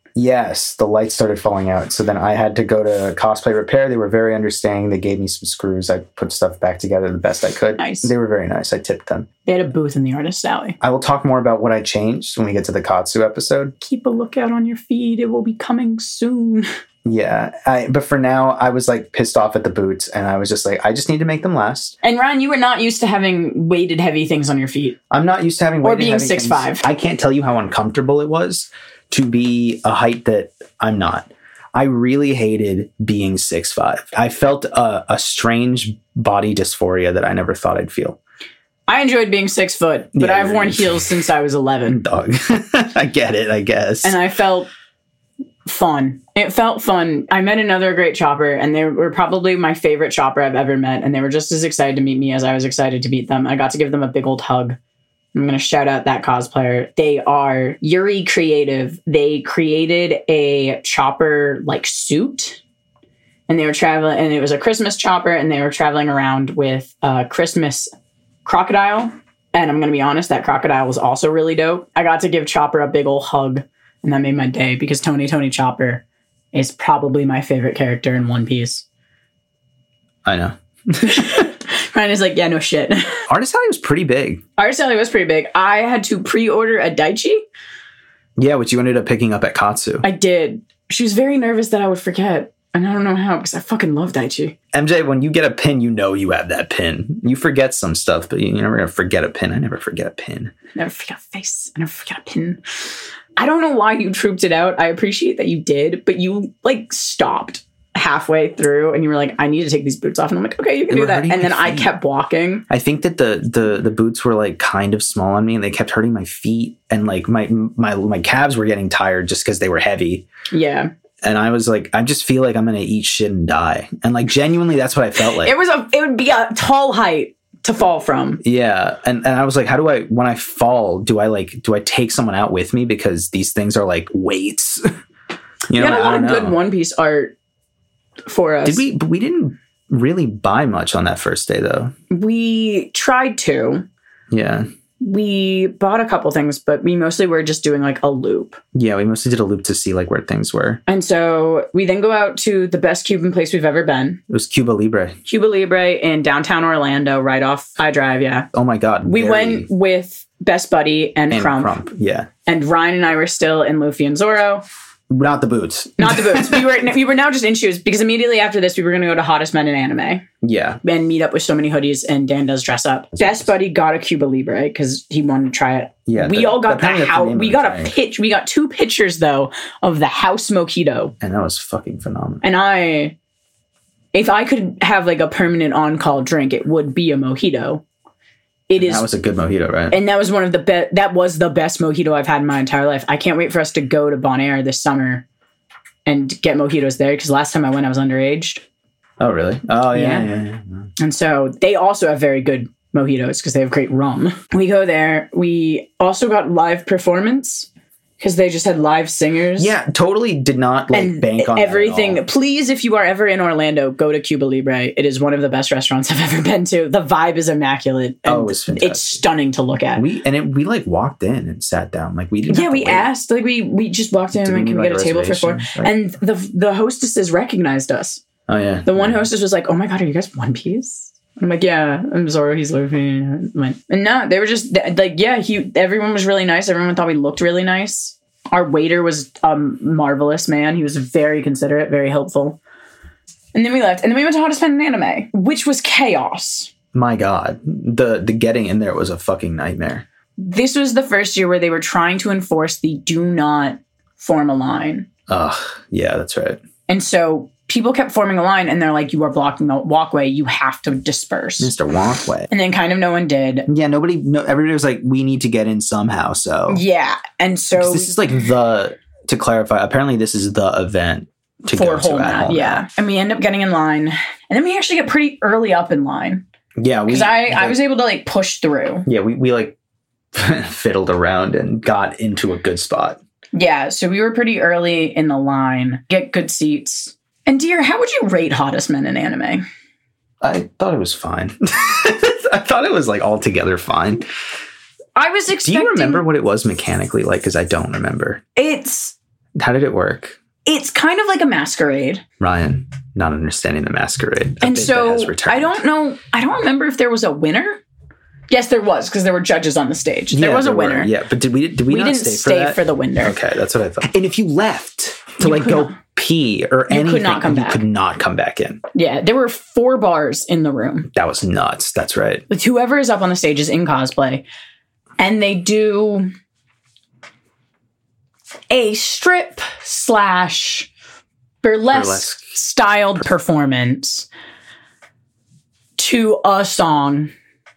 Yes, the lights started falling out. So then I had to go to Cosplay Repair. They were very understanding. They gave me some screws. I put stuff back together the best I could. Nice. They were very nice. I tipped them. They had a booth in the Artist Alley. I will talk more about what I changed when we get to the Katsu episode. Keep a lookout on your feed. It will be coming soon. Yeah, I, but for now, I was like pissed off at the boots, and I was just like, I just need to make them last. And Ryan, you were not used to having weighted heavy things on your feet. I'm not used to having weighted heavy things. Or being six five. I can't tell you how uncomfortable it was to be a height that I'm not. I really hated being six five. I felt a, a strange body dysphoria that I never thought I'd feel. I enjoyed being six foot, but yeah, I've worn heels since I was eleven. Dog. I get it, I guess. And I felt fun. It felt fun. I met another great chopper, and they were probably my favorite chopper I've ever met, and they were just as excited to meet me as I was excited to meet them. I got to give them a big old hug. I'm going to shout out that cosplayer. They are Yuri Creative. They created a chopper like suit, and they were traveling, and it was a Christmas chopper, and they were traveling around with a Christmas crocodile. And I'm going to be honest, that crocodile was also really dope. I got to give Chopper a big old hug, and that made my day because Tony Tony Chopper is probably my favorite character in One Piece. I know. Ryan is like, yeah, no shit. Artist Alley was pretty big. Artist Alley was pretty big. I had to pre-order a Daichi. Yeah, which you ended up picking up at Katsu. I did. She was very nervous that I would forget. And I don't know how, because I fucking love Daichi. M J, when you get a pin, you know you have that pin. You forget some stuff, but you're never going to forget a pin. I never forget a pin. I never forget a face. I never forget a pin. I don't know why you trooped it out. I appreciate that you did, but you, like, stopped halfway through, and you were like, I need to take these boots off. And I'm like, okay, you can do that. And then I kept walking. I think that the the the boots were, like, kind of small on me, and they kept hurting my feet. And, like, my, my, my calves were getting tired just because they were heavy. Yeah. And I was like, I just feel like I'm going to eat shit and die. And like, genuinely, that's what I felt like. It was a, it would be a tall height to fall from. Yeah. And and I was like, how do I, when I fall, do I like, do I take someone out with me? Because these things are like weights. You know, you got a lot of good One Piece art for us. Did we? But we didn't really buy much on that first day, though. We tried to. Yeah. We bought a couple things, but we mostly were just doing like a loop. Yeah, we mostly did a loop to see like where things were. And so we then go out to the best Cuban place we've ever been. It was Cuba Libre. Cuba Libre in downtown Orlando, right off I Drive, yeah. Oh my God. We very... went with Best Buddy and, and Crump. Crump. Yeah. And Ryan and I were still in Luffy and Zorro. Not the boots. Not the boots. We were we were now just in shoes because immediately after this, we were going to go to Hottest Men in Anime. Yeah. And meet up with So Many Hoodies and Dan Does Dress Up. Best Buddy got a Cuba Libre because he wanted to try it. Yeah. We the, all got the house. We got drink. a pitch. We got two pictures, though, of the house mojito. And that was fucking phenomenal. And I, if I could have like a permanent on-call drink, it would be a mojito. It is. That was a good mojito, right? And that was one of the best. That was the best mojito I've had in my entire life. I can't wait for us to go to Bonaire this summer and get mojitos there because last time I went, I was underaged. Oh, really? Oh, yeah, Yeah. yeah, yeah. yeah. And so they also have very good mojitos because they have great rum. We go there. We also got live performance because they just had live singers. Yeah, totally did not like and bank on everything. that at all. Please, if you are ever in Orlando, go to Cuba Libre. It is one of the best restaurants I've ever been to. The vibe is immaculate. And Oh, it was fantastic. it's stunning to look at. We and it, we like walked in and sat down. Like we didn't. yeah, have to we wait. asked. Like we we just walked in Did and we like, need, can we like, get a a table for four? reservation? Like- and the the hostesses recognized us. Oh yeah. The one yeah. hostess was like, "Oh my God, are you guys One Piece?" I'm like, "Yeah, I'm Zoro. He's Luffy." And no, they were just like, "Yeah." He. Everyone was really nice. Everyone thought we looked really nice. Our waiter was a marvelous man. He was very considerate, very helpful. And then we left, and then we went to Hottest Men in Anime, which was chaos. My God, the the getting in there was a fucking nightmare. This was the first year where they were trying to enforce the do not form a line. Ugh. Yeah, that's right. And so people kept forming a line and they're like, you are blocking the walkway. You have to disperse. Mister Walkway. And then kind of no one did. Yeah, nobody, no, everybody was like, we need to get in somehow. So Yeah. And so 'Cause this is like the, to clarify, apparently this is the event to for go to whole at mat, Whole yeah. Mat. And we end up getting in line. And then we actually get pretty early up in line. Yeah. Because We, I, like, I was able to like push through. yeah, we, we like fiddled around and got into a good spot. Yeah. So we were pretty early in the line, get good seats. And dear, how would you rate Hottest Men in Anime? I thought it was fine. I thought it was like altogether fine. I was Do expecting... you remember what it was mechanically like? Because I don't remember. It's How did it work? it's kind of like a masquerade. Ryan, not understanding the masquerade. A And bit that so has returned. I don't know. I don't remember if there was a winner. Yes, there was because there were judges on the stage. There Yeah, was a were. winner. Yeah, but did we did we, We not didn't stay, stay for, for, that? the winner. Okay, that's what I thought. And if you left to You like could go not. pee or You anything, could not come you back. could not come back in. Yeah, there were four bars in the room. That was nuts. That's right. With whoever is up on the stage is in cosplay, and they do a strip slash burlesque, Burlesque. styled performance to a song.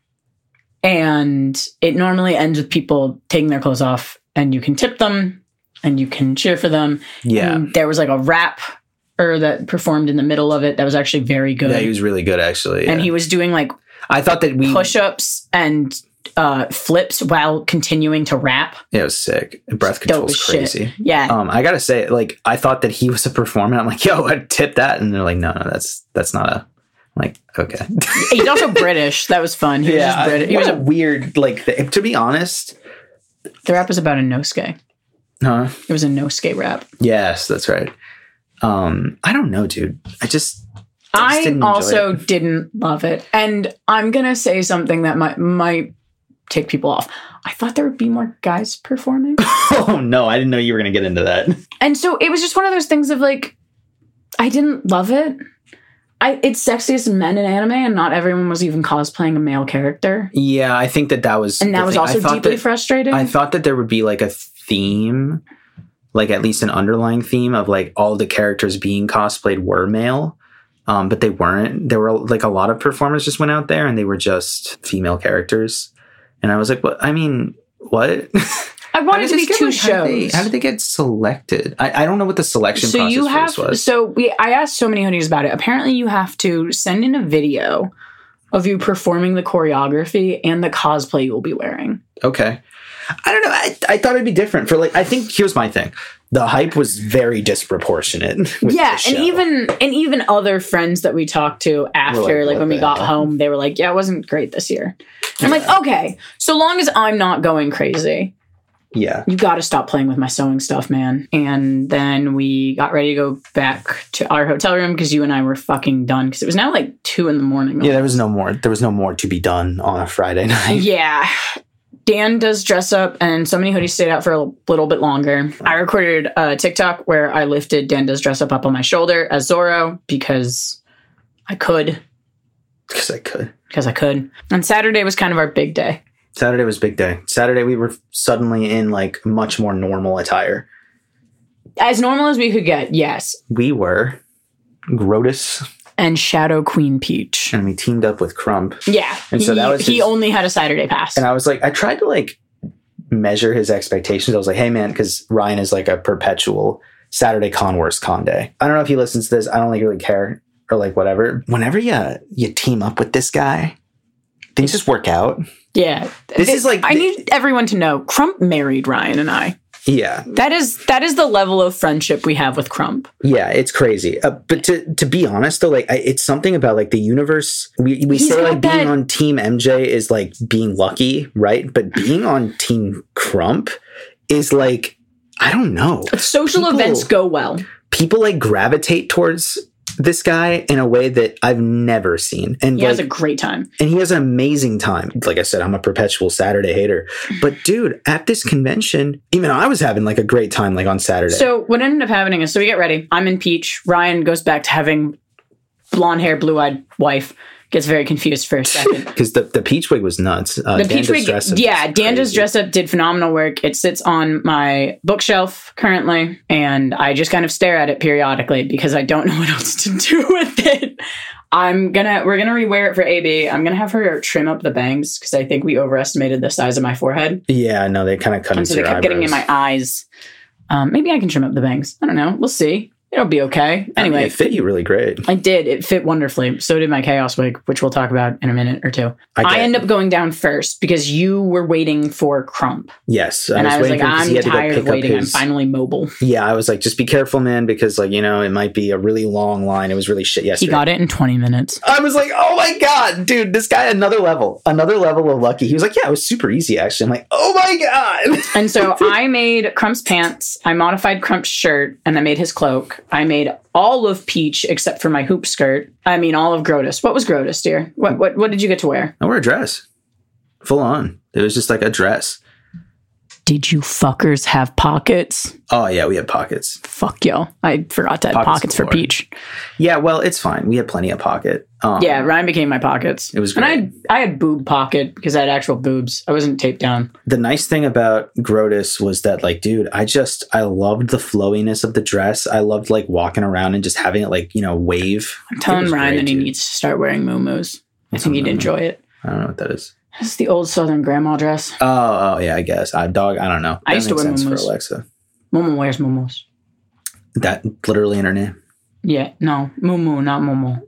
And it normally ends with people taking their clothes off, and you can tip them and you can cheer for them. Yeah. And there was like a rapper that performed in the middle of it that was actually very good. Yeah, he was really good actually. And yeah. he was doing like I thought that we push-ups and uh, flips while continuing to rap. Yeah, it was sick. Breath Dope control's as shit. crazy. Yeah. Um, I gotta say, like, I thought that he was a performer. I'm like, yo, I'd tip that, and they're like, no, no, that's that's not a. I'm like, okay. He's also British. That was fun. He was just British. He what was a a, weird, like, th- to be honest, the rap was about a no-skate. huh? It was a no-skate rap. Yes, that's right. Um, I don't know, dude. I just, I, just I didn't enjoy also it. didn't love it. And I'm going to say something that might, might take people off. I thought there would be more guys performing. Oh no, I didn't know you were gonna get into that. And so it was just one of those things of like, I didn't love it. I, it's sexiest in men in anime, and not everyone was even cosplaying a male character. Yeah, I think that that was, And that the was thing. also I thought deeply that- frustrating. I thought that there would be like a theme, like at least an underlying theme of like all the characters being cosplayed were male, um, but they weren't. There were like a lot of performers just went out there and they were just female characters, and I was like, "What? I mean, what?" I How wanted did to be this get, two like, shows. How did, they, how did they get selected? I, I don't know what the selection so process you for have this was. so we I asked so many hoodies about it. Apparently you have to send in a video of you performing the choreography and the cosplay you will be wearing. Okay. I don't know. I, I thought it'd be different for like, I think here's my thing. The hype was very disproportionate. With yeah, the and show. even and even other friends that we talked to after, like, like, what when we the got hell? home, they were like, "Yeah, it wasn't great this year." And I'm like, "Okay, so long as I'm not going crazy, yeah, you got to stop playing with my sewing stuff, man." And then we got ready to go back to our hotel room because you and I were fucking done because it was now like two in the morning. yeah. There was no more. There was no more to be done on a Friday night. Yeah. Dan does dress up, and So Many Hoodies stayed out for a little bit longer. I recorded a TikTok where I lifted Dan does dress up up on my shoulder as Zorro because I could. Because I could. Because I could. And Saturday was kind of our big day. Saturday was big day. Saturday we were suddenly in like much more normal attire. As normal as we could get, yes. We were Grotus, and Shadow Queen Peach. and we teamed up with Crump. Yeah. And so he, that was he his- only had a Saturday pass. And I was like, I tried to like measure his expectations. I was like, hey man, because Ryan is like a perpetual Saturday con worst con day. I don't know if he listens to this. I don't like really care or like whatever. Whenever you you team up with this guy, things just work out. Yeah. This is like- I need everyone to know Crump married Ryan and I. Yeah. That is that is the level of friendship we have with Crump. Yeah, it's crazy. Uh, but to to be honest, though, like I, it's something about like the universe. We we He's say got like being that- on Team M J is like being lucky, right? But being on Team Crump is like I don't know. Social People- events go well. People like gravitate towards this guy in a way that I've never seen, and He like, has a great time. and he has an amazing time. Like I said, I'm a perpetual Saturday hater, but dude, at this convention, even I was having like a great time, like on Saturday. So what ended up happening is, so we get ready. I'm in Peach. Ryan goes back to having blonde hair, blue-eyed wife. Gets very confused for a second. Because the, the peach wig was nuts. Uh, The Dan Peach Does wig, Dress Up yeah, was Dan Does crazy. Dress Up did phenomenal work. It sits on my bookshelf currently, and I just kind of stare at it periodically because I don't know what else to do with it. I'm gonna, we're gonna rewear it for A B. I'm gonna have her trim up the bangs because I think we overestimated the size of my forehead. Yeah, no, they kind of cut And into so they your kept getting in eyebrows. my eyes. Um, maybe I can trim up the bangs. I don't know. We'll see. It'll be okay. I mean, Anyway, it fit you really great. I did. It fit wonderfully. So did my Chaos wig, which we'll talk about in a minute or two. I, I, get end it. up going down first because you were waiting for Crump. Yes, And I was, waiting like, for him 'cause he I'm had to go tired of pick up waiting. his- I'm finally mobile. Yeah, I was like, just be careful, man, because like you know it might be a really long line. It was really shit He yesterday. got it in twenty minutes. I was like, oh my god, dude, this guy another level, another level of lucky. He was like, yeah, it was super easy actually. I'm like, oh my god. And so I made Crump's pants. I modified Crump's shirt and I made his cloak. I made all of Peach except for my hoop skirt. I mean, all of Grotus. What was Grotus, dear? What what what did you get to wear? I wore a dress, full on. It was just like a dress. Did you fuckers have pockets? Oh yeah, we had pockets. Fuck y'all. I forgot to add Pockets pockets for galore. Peach. Yeah, well, it's fine. We had plenty of pocket. Um, Yeah, Ryan became my pockets. It was And I great. had, I had boob pocket because I had actual boobs. I wasn't taped down. The nice thing about Grotus was that, like, dude, I just, I loved the flowiness of the dress. I loved, like, walking around and just having it, like, you know, wave. I'm telling was Ryan great, that he dude. needs to start wearing muumuus. I What's think a he'd muumuu? enjoy it. I don't know what that is. It's the old Southern grandma dress. Oh, oh yeah, I guess. I dog, I don't know. I That used to makes wear sense for muumuus. Alexa. Mumu wears muumuus. That literally in her name. Yeah, no, mumu, not mumu.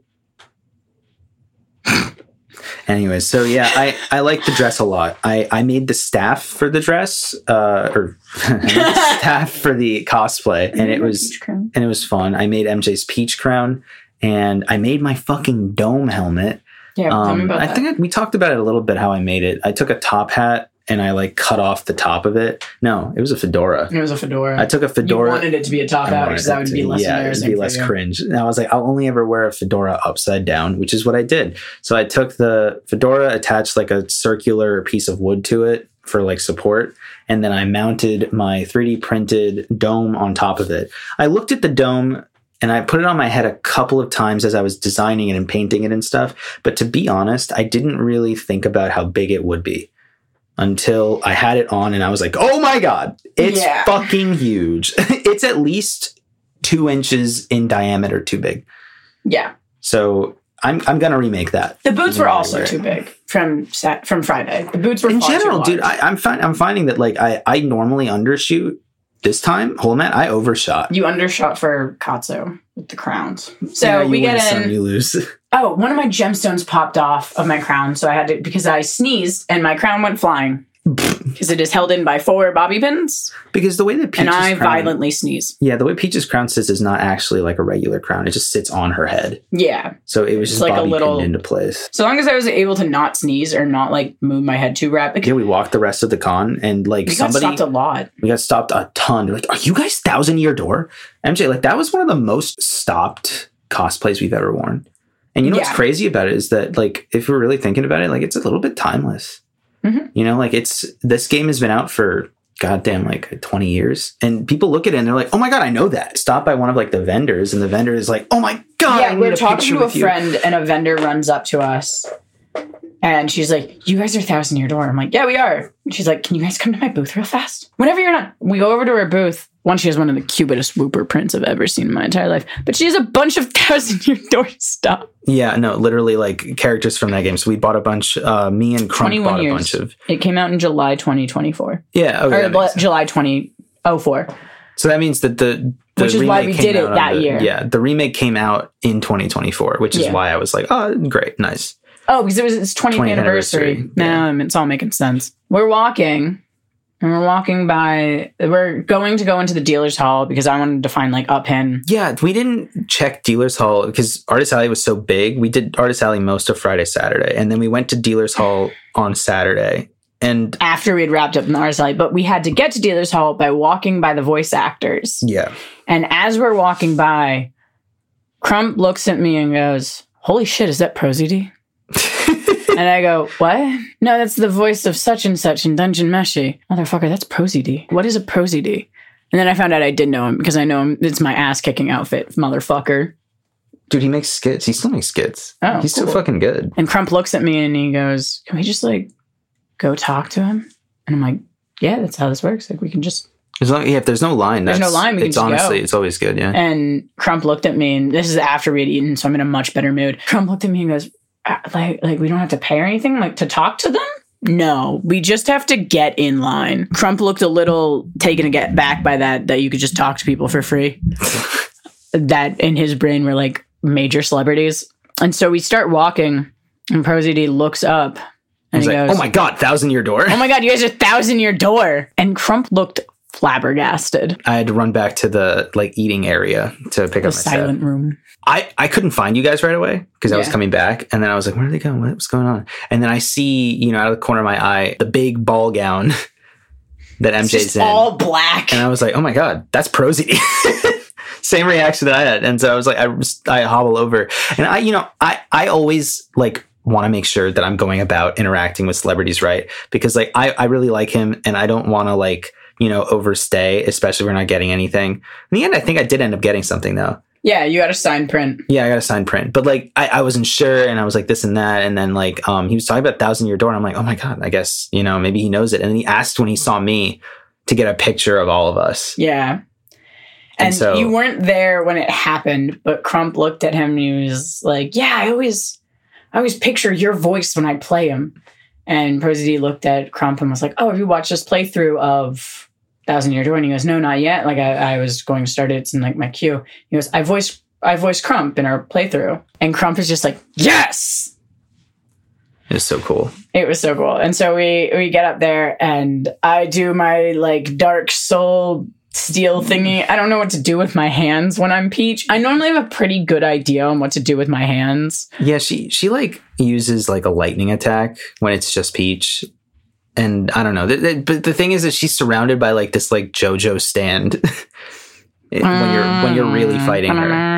Anyways, so yeah, I, I like the dress a lot. I, I made the staff for the dress, uh, or I made the staff for the cosplay, and it was and it was fun. I made M J's peach crown, and I made my fucking dome helmet. Yeah, tell me Um, about I that. think I, we talked about it a little bit how I made it. I took a top hat and I like cut off the top of it. No, it was a fedora. It was a fedora. I took a fedora. You wanted it to be a top I hat wanted because that it would to- be less yeah, embarrassing. it'd be for less you. cringe. And I was like, I'll only ever wear a fedora upside down, which is what I did. So I took the fedora, attached like a circular piece of wood to it for like support, and then I mounted my three D printed dome on top of it. I looked at the dome and I put it on my head a couple of times as I was designing it and painting it and stuff. But to be honest, I didn't really think about how big it would be until I had it on and I was like, oh my God, it's Yeah. fucking huge. It's at least two inches in diameter too big. Yeah, So I'm I'm gonna remake that. the boots were Yeah, also right. too big from sat from Friday. The boots were In far too general, large. dude, I, I'm find, I'm finding that like I, I normally undershoot. This time, hold on, I overshot. You undershot for Katsu with the crowns. So Yeah, you we win get some, in. you lose. Oh, one of my gemstones popped off of my crown, so I had to because I sneezed and my crown went flying. Because it is held in by four bobby pins. Because the way that Peach's And I crown, violently sneeze. Yeah, the way Peach's crown sits is not actually like a regular crown. It just sits on her head. Yeah. So it was It's just like a bobby little- pinned into place. So long as I was able to not sneeze or not like move my head too rapidly. Yeah, we walked the rest of the con and like We got somebody... stopped a lot. We got stopped a ton. They're like, are you guys Thousand Year Door? M J, like that was one of the most stopped cosplays we've ever worn. And you know Yeah. what's crazy about it is that like if we're really thinking about it, like it's a little bit timeless. Mm-hmm. You know, like it's this game has been out for goddamn like twenty years, and people look at it and they're like, "Oh my god, I know that." Stopped by one of like the vendors, and the vendor is like, "Oh my god, I Yeah, need we're a talking picture to a with you." friend, and a vendor runs up to us, and she's like, "You guys are Thousand Year Door." I'm like, "Yeah, we are." And she's like, "Can you guys come to my booth real fast?" Whenever you're not, we go over to her booth. One, she has one of the cutest Whooper prints I've ever seen in my entire life, but she has a bunch of Thousand Year Door stuff. Yeah, no, literally like characters from that game. So we bought a bunch. Uh, me and Crump twenty-one bought a years. bunch of. It came out in July twenty twenty-four. Yeah, okay, or that makes bl- sense. July twenty oh four. So that means that the, the Which is why remake we came did it out on that the- year. Yeah, the remake came out in twenty twenty-four, which is Yeah. why I was like, oh, great, nice. Oh, because it was its twentieth, twentieth anniversary. anniversary, Now yeah. it's all making sense. We're walking, and we're walking by. We're going to go into the dealer's hall because I wanted to find like a pin. Yeah, we didn't check Dealer's Hall because Artist Alley was so big. We did Artist Alley most of Friday, Saturday, and then we went to Dealer's Hall on Saturday. And After we had wrapped up in the R S L, but we had to get to dealer's hall by walking by the voice actors. yeah, And as we're walking by, Crump looks at me and goes, "Holy shit, is that Prosody?" And I go, "What? No, that's the voice of such and such in Dungeon Meshi." Motherfucker, that's Prosody. What is a Prosody? And then I found out I did know him because I know him. It's my ass kicking outfit, motherfucker. dude, he makes skits. He still makes skits. Oh, He's cool. still fucking good. And Crump looks at me and he goes, "Can we just like go talk to him?" And I'm like, "Yeah, that's how this works. Like we can just..." As long, yeah, if there's no line, There's that's, no line, we can it's just honestly, go. it's always good. Yeah. And Crump looked at me, and this is after we had eaten, so I'm in a much better mood. Crump looked at me and goes, "Ah, like, like we don't have to pay or anything, like to talk to them? No, we just have to get in line." Crump looked a little taken get back by that, that you could just talk to people for free. That in his brain were like major celebrities. And so we start walking, and Prosody looks up, and He's he like, goes, "Oh my god, Thousand Year Door!" "Oh my god, you guys are Thousand Year Door." And Crump looked flabbergasted. I had to run back to the like eating area to pick The up my set. silent room. I, I couldn't find you guys right away because I was Yeah. coming back, and then I was like, "Where are they going? What's going on?" And then I see, you know, out of the corner of my eye, the big ball gown that M It's J's just in, all black. and I was like, "Oh my god, that's Prosody." Same reaction that I had, and so I was like, I was- I hobble over, and I, you know, I I always like want to make sure that I'm going about interacting with celebrities right, because like I I really like him, and I don't want to like you know overstay, especially if we're not getting anything. In the end, I think I did end up getting something though. Yeah, you got a signed print. Yeah, I got a signed print, but like I, I wasn't sure, and I was like this and that, and then like um he was talking about Thousand Year Door, and I'm like, oh my god, I guess you know maybe he knows it, and then he asked when he saw me to get a picture of all of us. Yeah. And And, so- you weren't there when it happened, but Crump looked at him and he was like, "Yeah, I always I always picture your voice when I play him." And Prosody looked at Crump and was like, "Oh, have you watched this playthrough of Thousand Year Door?" And he goes, "No, not yet. Like I, I was going to start it. It's in like my queue." He goes, I voiced I voiced Crump in our playthrough. And Crump is just like, "Yes!" It was so cool. It was so cool. And so we we get up there and I do my like Dark Soul steel thingy. I don't know what to do with my hands when I'm Peach. I normally have a pretty good idea on what to do with my hands. Yeah, she she like uses like a lightning attack when it's just Peach, and I don't know. Th- th- but the thing is that she's surrounded by like this like JoJo stand it- when you're when you're really fighting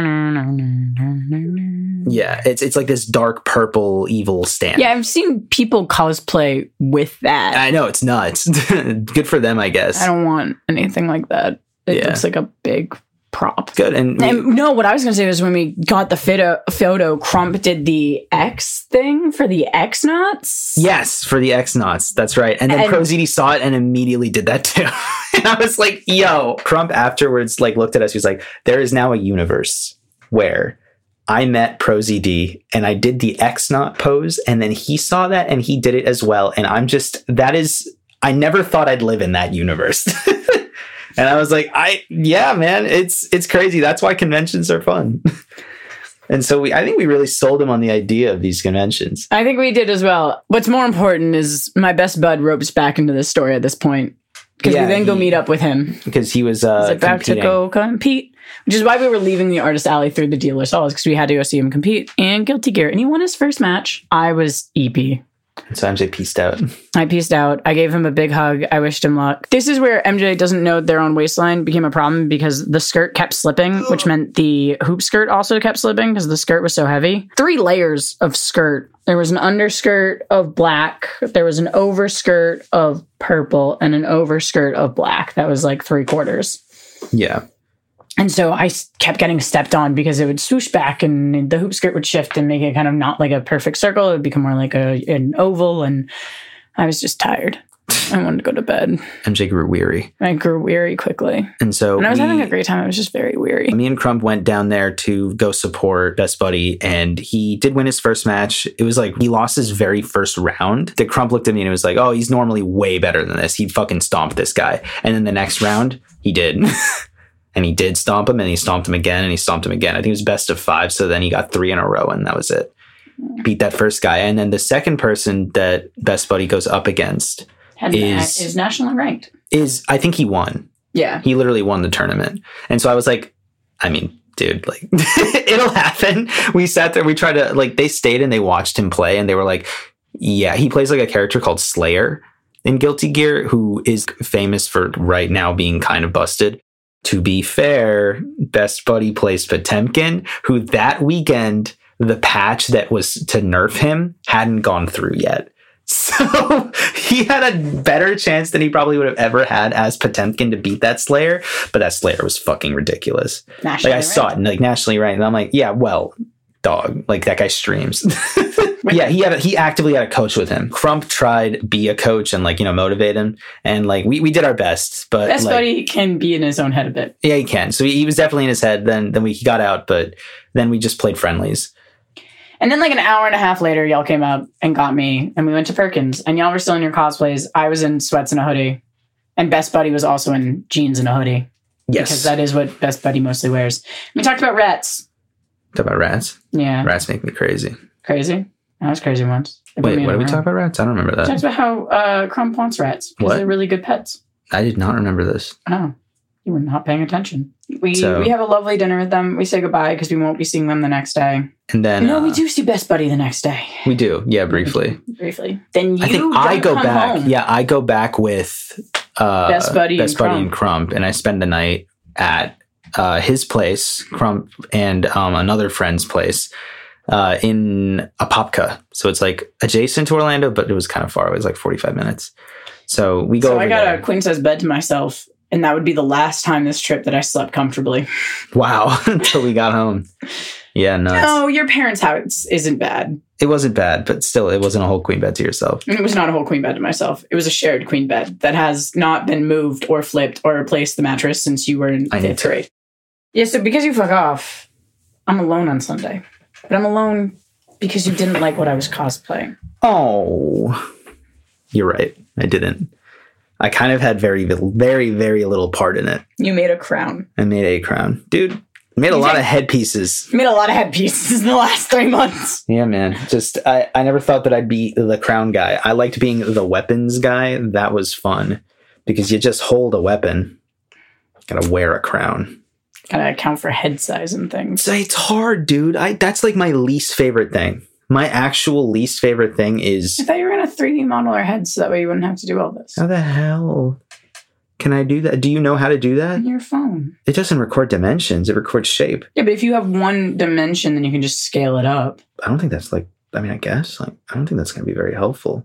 her. Yeah, it's it's like this dark purple evil stand. Yeah, I've seen people cosplay with that. I know, it's nuts. Good for them, I guess. I don't want anything like that. It Yeah. looks like a big prop. Good, and, we- And no, what I was going to say was when we got the photo, photo, Crump did the X thing for the X knots. yes, for the X knots. That's right. And then And- Prosody saw it and immediately did that too. And I was like, "Yo!" Crump afterwards like looked at us. He was like, "There is now a universe where I met Prosody and I did the X knot pose, and then he saw that and he did it as well. And I'm just that is I never thought I'd live in that universe." And I was like, I yeah, man, it's it's crazy. That's why conventions are fun. And so we, I think we really sold him on the idea of these conventions. I think we did as well. What's more important is my best bud ropes back into this story at this point. Because yeah, we then he, go meet up with him. Because he was uh, He's about to go compete. Which is why we were leaving the artist alley through the dealer's halls, because we had to go see him compete in Guilty Gear. And he won his first match. I was E P. So M J pieced out. I pieced out. I gave him a big hug. I wished him luck. This is where M J doesn't know their own waistline became a problem because the skirt kept slipping, which meant the hoop skirt also kept slipping because the skirt was so heavy. Three layers of skirt. There was an underskirt of black. There was an overskirt of purple and an overskirt of black. That was like three quarters. Yeah. And so I kept getting stepped on because it would swoosh back and the hoop skirt would shift and make it kind of not like a perfect circle. It would become more like a, an oval. And I was just tired. I wanted to go to bed. M J grew weary. I grew weary quickly. And so and I was we, having a great time. I was just very weary. Me and Crump went down there to go support Best Buddy, and he did win his first match. It was like he lost his very first round. The Crump looked at me and it was like, oh, he's normally way better than this. He fucking stomped this guy. And then the next round, he did. And he did stomp him, and he stomped him again, and he stomped him again. I think it was best of five, so then he got three in a row, and that was it. Beat that first guy. And then the second person that Best Buddy goes up against Had is, is nationally ranked. Is I think he won. Yeah. He literally won the tournament. And so I was like, I mean, dude, like, it'll happen. We sat there, we tried to, like, they stayed and they watched him play, and they were like, yeah, he plays like a character called Slayer in Guilty Gear, who is famous for right now being kind of busted. To be fair, Best Buddy plays Potemkin, who that weekend, the patch that was to nerf him hadn't gone through yet. So he had a better chance than he probably would have ever had as Potemkin to beat that Slayer. But that Slayer was fucking ridiculous. Nationally like I saw it, like nationally ranked, and I'm like, yeah, well, dog, like that guy streams. Yeah, he had a, he actively had a coach with him. Crump tried be a coach and like, you know, motivate him, and like we, we did our best. But Best like, Buddy can be in his own head a bit. Yeah, he can. So he, he was definitely in his head. Then then we he got out, but then we just played friendlies. And then like an hour and a half later, y'all came up and got me, and we went to Perkins, and y'all were still in your cosplays. I was in sweats and a hoodie, and Best Buddy was also in jeans and a hoodie. Yes, because that is what Best Buddy mostly wears. We talked about rats. Talk about rats. Yeah, rats make me crazy. Crazy. I was crazy once. Wait, what did we talk about rats? I don't remember that. We talked about how uh, Crump wants rats because they're really good pets. I did not remember this. Oh, you were not paying attention. We so, we have a lovely dinner with them. We say goodbye because we won't be seeing them the next day. And then no, uh, we do see Best Buddy the next day. We do, yeah, briefly. Briefly. Then you I think I go come back. home. Yeah, I go back with uh, Best Buddy, Best and, Buddy Crump. and Crump, and I spend the night at uh, his place, Crump, and um, another friend's place. Uh, in Apopka. So it's like adjacent to Orlando, but it was kind of far. It was like forty-five minutes. So we go So over I got there. a queen size bed to myself, and that would be the last time this trip that I slept comfortably. Wow. Until we got home. Yeah, nuts. No, your parents' house isn't bad. It wasn't bad, but still, it wasn't a whole queen bed to yourself. And it was not a whole queen bed to myself. It was a shared queen bed that has not been moved or flipped or replaced the mattress since you were in I fifth grade. Yeah, so because you fuck off, I'm alone on Sunday. But I'm alone because you didn't like what I was cosplaying. Oh, you're right. I didn't. I kind of had very, very, very little part in it. You made a crown. I made a crown. Dude, I made a You lot did. of headpieces. You made a lot of headpieces in the last three months. Yeah, man. Just, I, I never thought that I'd be the crown guy. I liked being the weapons guy. That was fun because you just hold a weapon. Gotta wear a crown. Gotta account for head size and things. So it's hard, dude. I That's like my least favorite thing. My actual least favorite thing is... I thought you were going to three D model our heads so that way you wouldn't have to do all this. How the hell can I do that? Do you know how to do that? On your phone. It doesn't record dimensions. It records shape. Yeah, but if you have one dimension, then you can just scale it up. I don't think that's like... I mean, I guess. Like, I don't think that's going to be very helpful.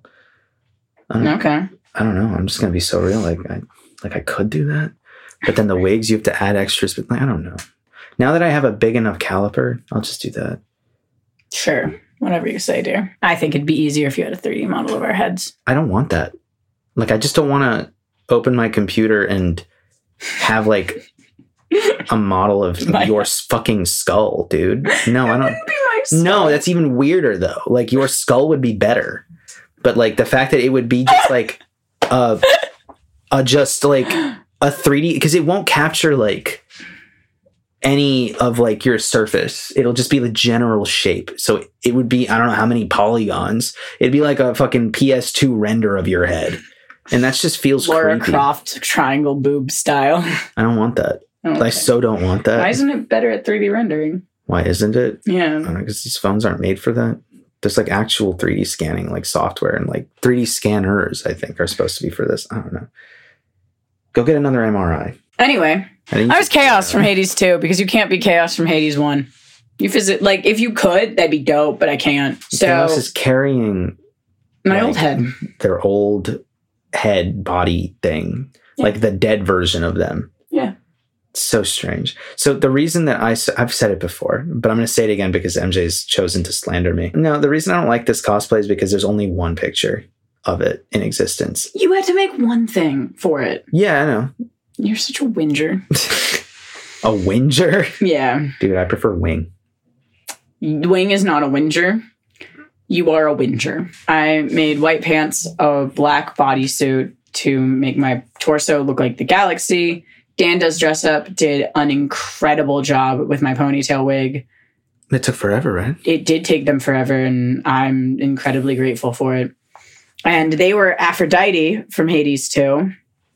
I don't, Okay. I don't know. I'm just going to be so real. Like I, like I could do that. But then the wigs, you have to add extras. But like, I don't know. Now that I have a big enough caliper, I'll just do that. Sure. Whatever you say, dear. I think it'd be easier if you had a three D model of our heads. I don't want that. Like, I just don't want to open my computer and have like a model of My- your fucking skull, dude. No, I don't. That'd be my skull. No, that's even weirder though. Like, your skull would be better. But like the fact that it would be just like uh, uh just like a three D, because it won't capture like any of like your surface. It'll just be the general shape. So it would be, I don't know how many polygons. It'd be like a fucking P S two render of your head. And that just feels Laura creepy. Croft triangle boob style. I don't want that. Okay. I so don't want that. Why isn't it better at three D rendering? Why isn't it? Yeah. I don't know, because these phones aren't made for that. There's like actual three D scanning, like software, and like three D scanners, I think, are supposed to be for this. I don't know. Go get another M R I. Anyway, I, I was Chaos from Hades two because you can't be Chaos from Hades one. You visit, like, if you could, that'd be dope, but I can't. So Chaos is carrying my like, old head. Their old head body thing, yeah. Like the dead version of them. Yeah. So strange. So the reason that I, I've said it before, but I'm going to say it again because M J's chosen to slander me. No, the reason I don't like this cosplay is because there's only one picture of it in existence. You had to make one thing for it. Yeah, I know. You're such a whinger. A whinger? Yeah. Dude, I prefer wing. Wing is not a whinger. You are a whinger. I made white pants, a black bodysuit to make my torso look like the galaxy. Dan Does Dress Up did an incredible job with my ponytail wig. It took forever, right? It did take them forever, and I'm incredibly grateful for it. And they were Aphrodite from Hades two.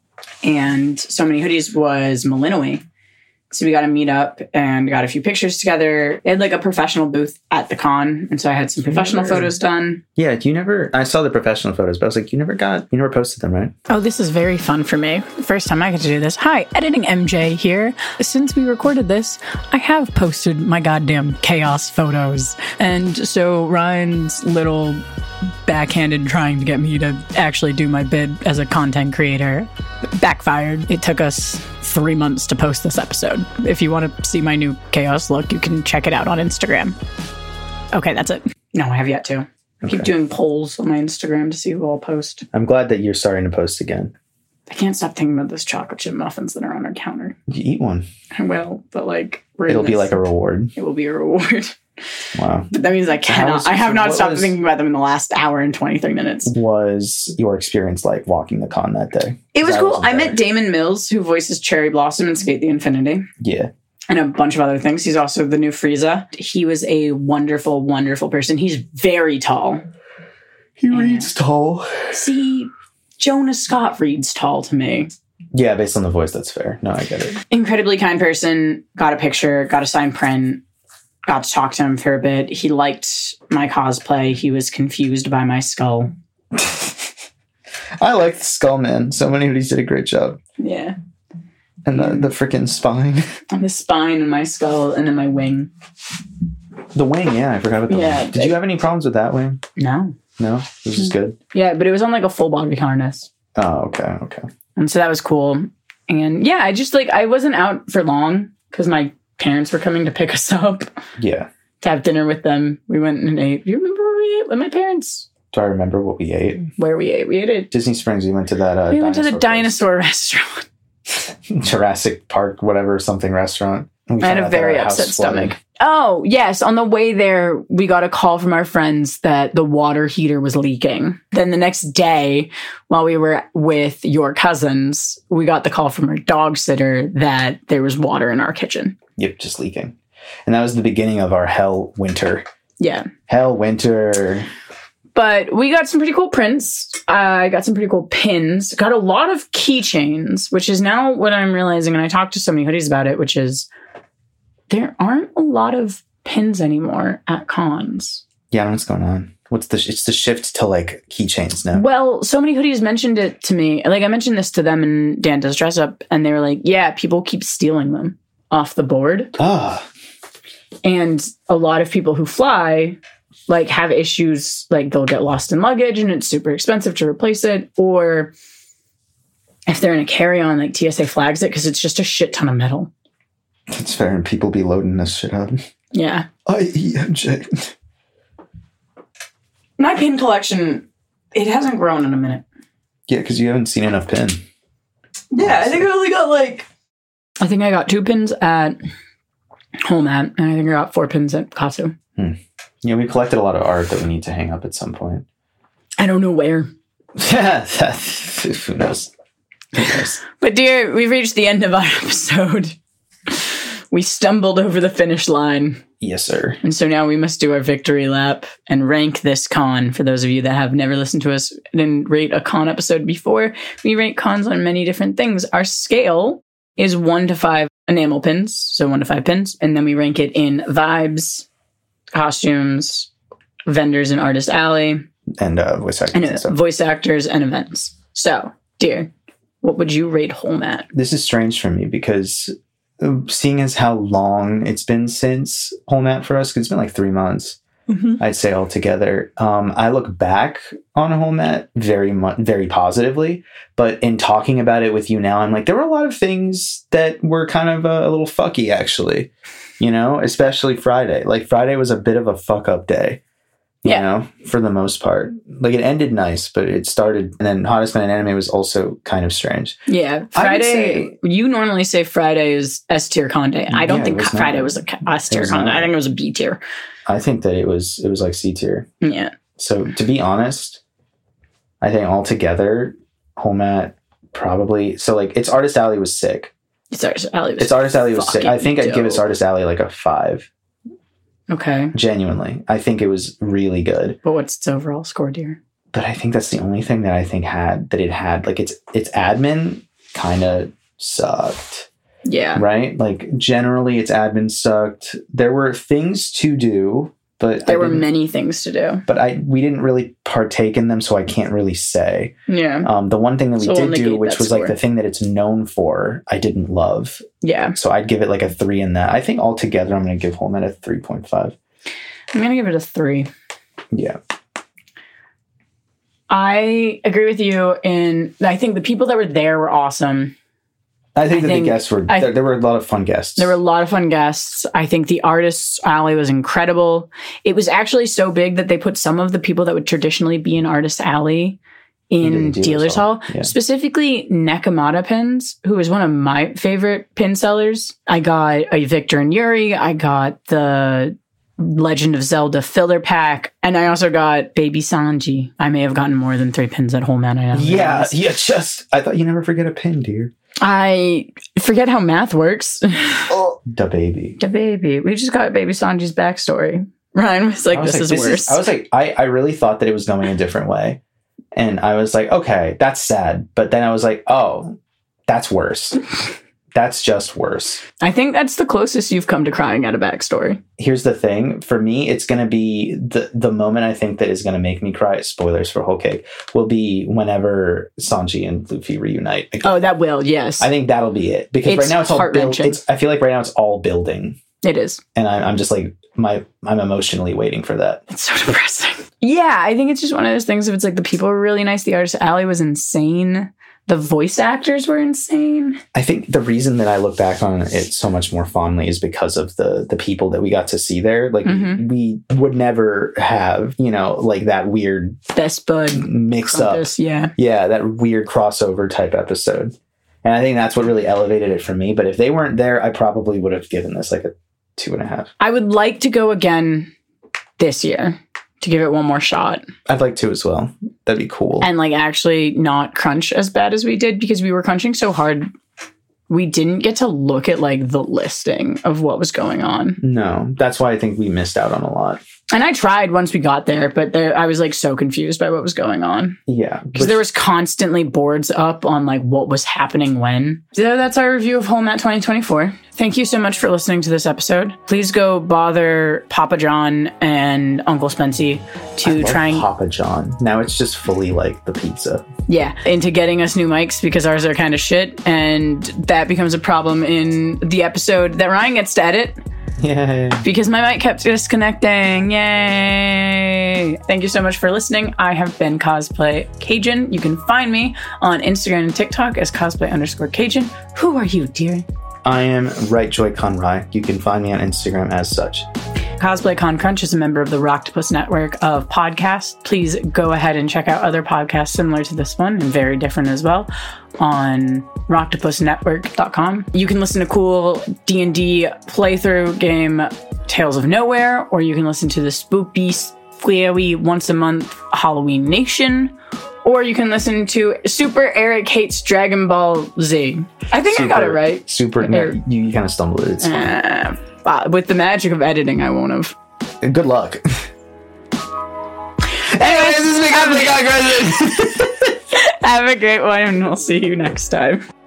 And So Many Hoodies was Malinois. So we got to meet up and got a few pictures together. They had like a professional booth at the con. And so I had some professional never, photos done. Yeah, you never, I saw the professional photos, but I was like, you never got, you never posted them, right? Oh, this is very fun for me. First time I get to do this. Hi, Editing M J here. Since we recorded this, I have posted my goddamn chaos photos. And so Ryan's little backhanded trying to get me to actually do my bid as a content creator backfired. It took us three months to post this episode. If you want to see my new chaos look, you can check it out on Instagram. Okay, that's it. No, I have yet to. I keep Okay. doing polls on my Instagram to see who I'll post. I'm glad that you're starting to post again. I can't stop thinking about those chocolate chip muffins that are on our counter. You eat one. I will, but like... we're in It'll be this- like a reward. It will be a reward. Wow. But that means I cannot. was- I have not what stopped was- thinking about them in the last hour and twenty-three minutes. Was your experience like walking the con that day? It was I cool. wasn't I there. met Damon Mills, who voices Cherry Blossom in Skate the Infinity, Yeah. and a bunch of other things. He's also the new Frieza. He was a wonderful, wonderful person. He's very tall. He reads tall. See, Jonah Scott reads tall to me. Yeah, based on the voice, that's fair. No, I get it. Incredibly kind person. Got a picture, got a signed print, got to talk to him for a bit. He liked my cosplay. He was confused by my skull. I like the skull, man. So Many Hoodies did a great job. Yeah. And the, the freaking spine. And the spine and my skull and then my wing. The wing, yeah, I forgot about the Yeah, wing. Did you have any problems with that wing? No. No? It was just good? Yeah, but it was on like a full body harness. Oh, okay, okay. And so that was cool. And yeah, I just like, I wasn't out for long because my parents were coming to pick us up Yeah. to have dinner with them. We went and ate. Do you remember where we ate with my parents? Do I remember what we ate? Where we ate? We ate at Disney Springs. We went to that uh, we went to the dinosaur dinosaur restaurant. place. Jurassic Park, whatever, something restaurant. We I had found a out that very our house upset flooded. stomach. Oh, yes. On the way there, we got a call from our friends that the water heater was leaking. Then the next day, while we were with your cousins, we got the call from our dog sitter that there was water in our kitchen. Yep, just leaking. And that was the beginning of our hell winter. Yeah. Hell winter. But we got some pretty cool prints. I got some pretty cool pins. Got a lot of keychains, which is now what I'm realizing. And I talked to so many hoodies about it, which is there aren't a lot of pins anymore at cons. Yeah, I don't know what's going on. What's the, sh- it's the shift to like keychains now. Well, so many hoodies mentioned it to me. Like I mentioned this to them and Dan Does Dress Up. And they were like, yeah, people keep stealing them off the board. Ah, And a lot of people who fly like have issues, like they'll get lost in luggage and it's super expensive to replace it. Or if they're in a carry-on, like T S A flags it because it's just a shit ton of metal. that's fair. And people be loading this shit up. Yeah. I E M J. My pin collection, it hasn't grown in a minute. Yeah, because you haven't seen enough pin. Yeah, I think I only got like... I think I got two pins at Home At, and I think I got four pins at Katsu. Hmm. Yeah, we collected a lot of art that we need to hang up at some point. I don't know where. Who knows? Who knows? But dear, we've reached the end of our episode. We stumbled over the finish line. Yes, sir. And so now we must do our victory lap and rank this con. For those of you that have never listened to us and rate a con episode before, we rate cons on many different things. Our scale is one to five enamel pins, so one to five pins. And then we rank it in vibes, costumes, vendors and artist alley. And uh, voice actors. And, And uh, stuff. voice actors and events. So, dear, what would you rate Holmat? This is strange for me because uh, seeing as how long it's been since Holmat for us, because it's been like three months, Mm-hmm. I'd say altogether. Um, I look back on Holmat very much, very positively, but in talking about it with you now, I'm like, there were a lot of things that were kind of uh, a little fucky, actually, you know, especially Friday. Like Friday was a bit of a fuck up day, you Yeah. know, for the most part. Like it ended nice, but it started, and then Hottest Man in Anime was also kind of strange. Yeah, I would Friday. say- You normally say Friday is S tier con day. I don't Yeah, think it was not. Friday was a ca- S tier was con day. not. I think it was a B tier. I think that it was, it was like C tier. Yeah. So to be honest, I think altogether, Holmat probably, so like its Artist Alley was sick. It's Artist Alley. Its Artist Alley was sick. I think I'd give its dope. Artist Alley like a five. Okay. Genuinely. I think it was really good. But what's its overall score, dear? But I think that's the only thing that I think had, that it had, like its, its admin kind of sucked. Yeah. Right? Like generally its admin sucked. There were things to do, but There I were didn't- many things to do. but I we didn't really partake in them, so I can't really say. Yeah. Um, the one thing that we So we'll did do, negate which that was like score. the thing that it's known for, I didn't love. Yeah. So I'd give it like a three in that. I think altogether, I'm going to give Holmat a three point five. I'm going to give it a three. Yeah. I agree with you in, I think the people that were there were awesome. I think I that think- the guests were, I- there, there were a lot of fun guests. There were a lot of fun guests. I think the Artists Alley was incredible. It was actually so big that they put some of the people that would traditionally be in Artist Alley in Into the Dealer's Hall. Yeah. Specifically Nekomata Pins, who is one of my favorite pin sellers. I got a Victor and Yuri. I got the Legend of Zelda filler pack. And I also got Baby Sanji. I may have gotten more than three pins at Holmat. I know. Yeah, yeah, just, I thought you never forget a pin, dear. I forget how math works. Oh, the baby. The baby. We just got Baby Sanji's backstory. Ryan was like, I was this like, is worse. I was like, I, I really thought that it was going a different way. And I was like, okay, that's sad. But then I was like, oh, that's worse. That's just worse. I think that's the closest you've come to crying at a backstory. Here's the thing. For me, it's going to be the, the moment I think that is going to make me cry, spoilers for Whole Cake, will be whenever Sanji and Luffy reunite again. Oh, that will, yes. I think that'll be it. Because It's right now it's all build, heart-wrenching. it's I feel like right now it's all building. It is. And I, I'm just like, my I'm emotionally waiting for that. It's so depressing. Yeah, I think it's just one of those things. If it's like the people were really nice, the Artist Alley was insane. The voice actors were insane. I think the reason that I look back on it so much more fondly is because of the the people that we got to see there. Like Mhm. we would never have, you know, like that weird Best Bud. mix Compass, up. yeah. Yeah, that weird crossover type episode. And I think that's what really elevated it for me. But if they weren't there, I probably would have given this like a two and a half. I would like to go again this year to give it one more shot I'd like to as well. That'd be cool. and like actually not crunch as bad as we did because we were crunching so hard. We didn't get to look at like the listing of what was going on. No, that's why I think we missed out on a lot. And I tried once we got there, but there, I was like so confused by what was going on Yeah. because there was constantly boards up on like what was happening when. So that's our review of Holmat twenty twenty-four. Thank you so much for listening to this episode. Please go bother Papa John and Uncle Spency to try and Papa John. Now it's just fully like the pizza. yeah, into getting us new mics because ours are kind of shit, and that becomes a problem in the episode that Ryan gets to edit. Yay. Because my mic kept disconnecting. Yay! Thank you so much for listening. I have been Cosplay Cajun. You can find me on Instagram and TikTok as cosplay underscore Cajun. Who are you, dear? I am Right Joy Conroy. You can find me on Instagram as such. Cosplay Con Crunch is a member of the Rocktopus network of podcasts. Please go ahead and check out other podcasts similar to this one and very different as well on rocktopus network dot com. You can listen to cool D and D playthrough game Tales of Nowhere, or you can listen to the spooky, scary once a month Halloween Nation, or you can listen to Super Eric Hates Dragon Ball Z. I think super, I got it right. Super, no, you kind of stumbled. It's fine. Uh, with the magic of editing, I won't have. Good luck. Anyways, this is Big Up. Have a great one, and we'll see you next time.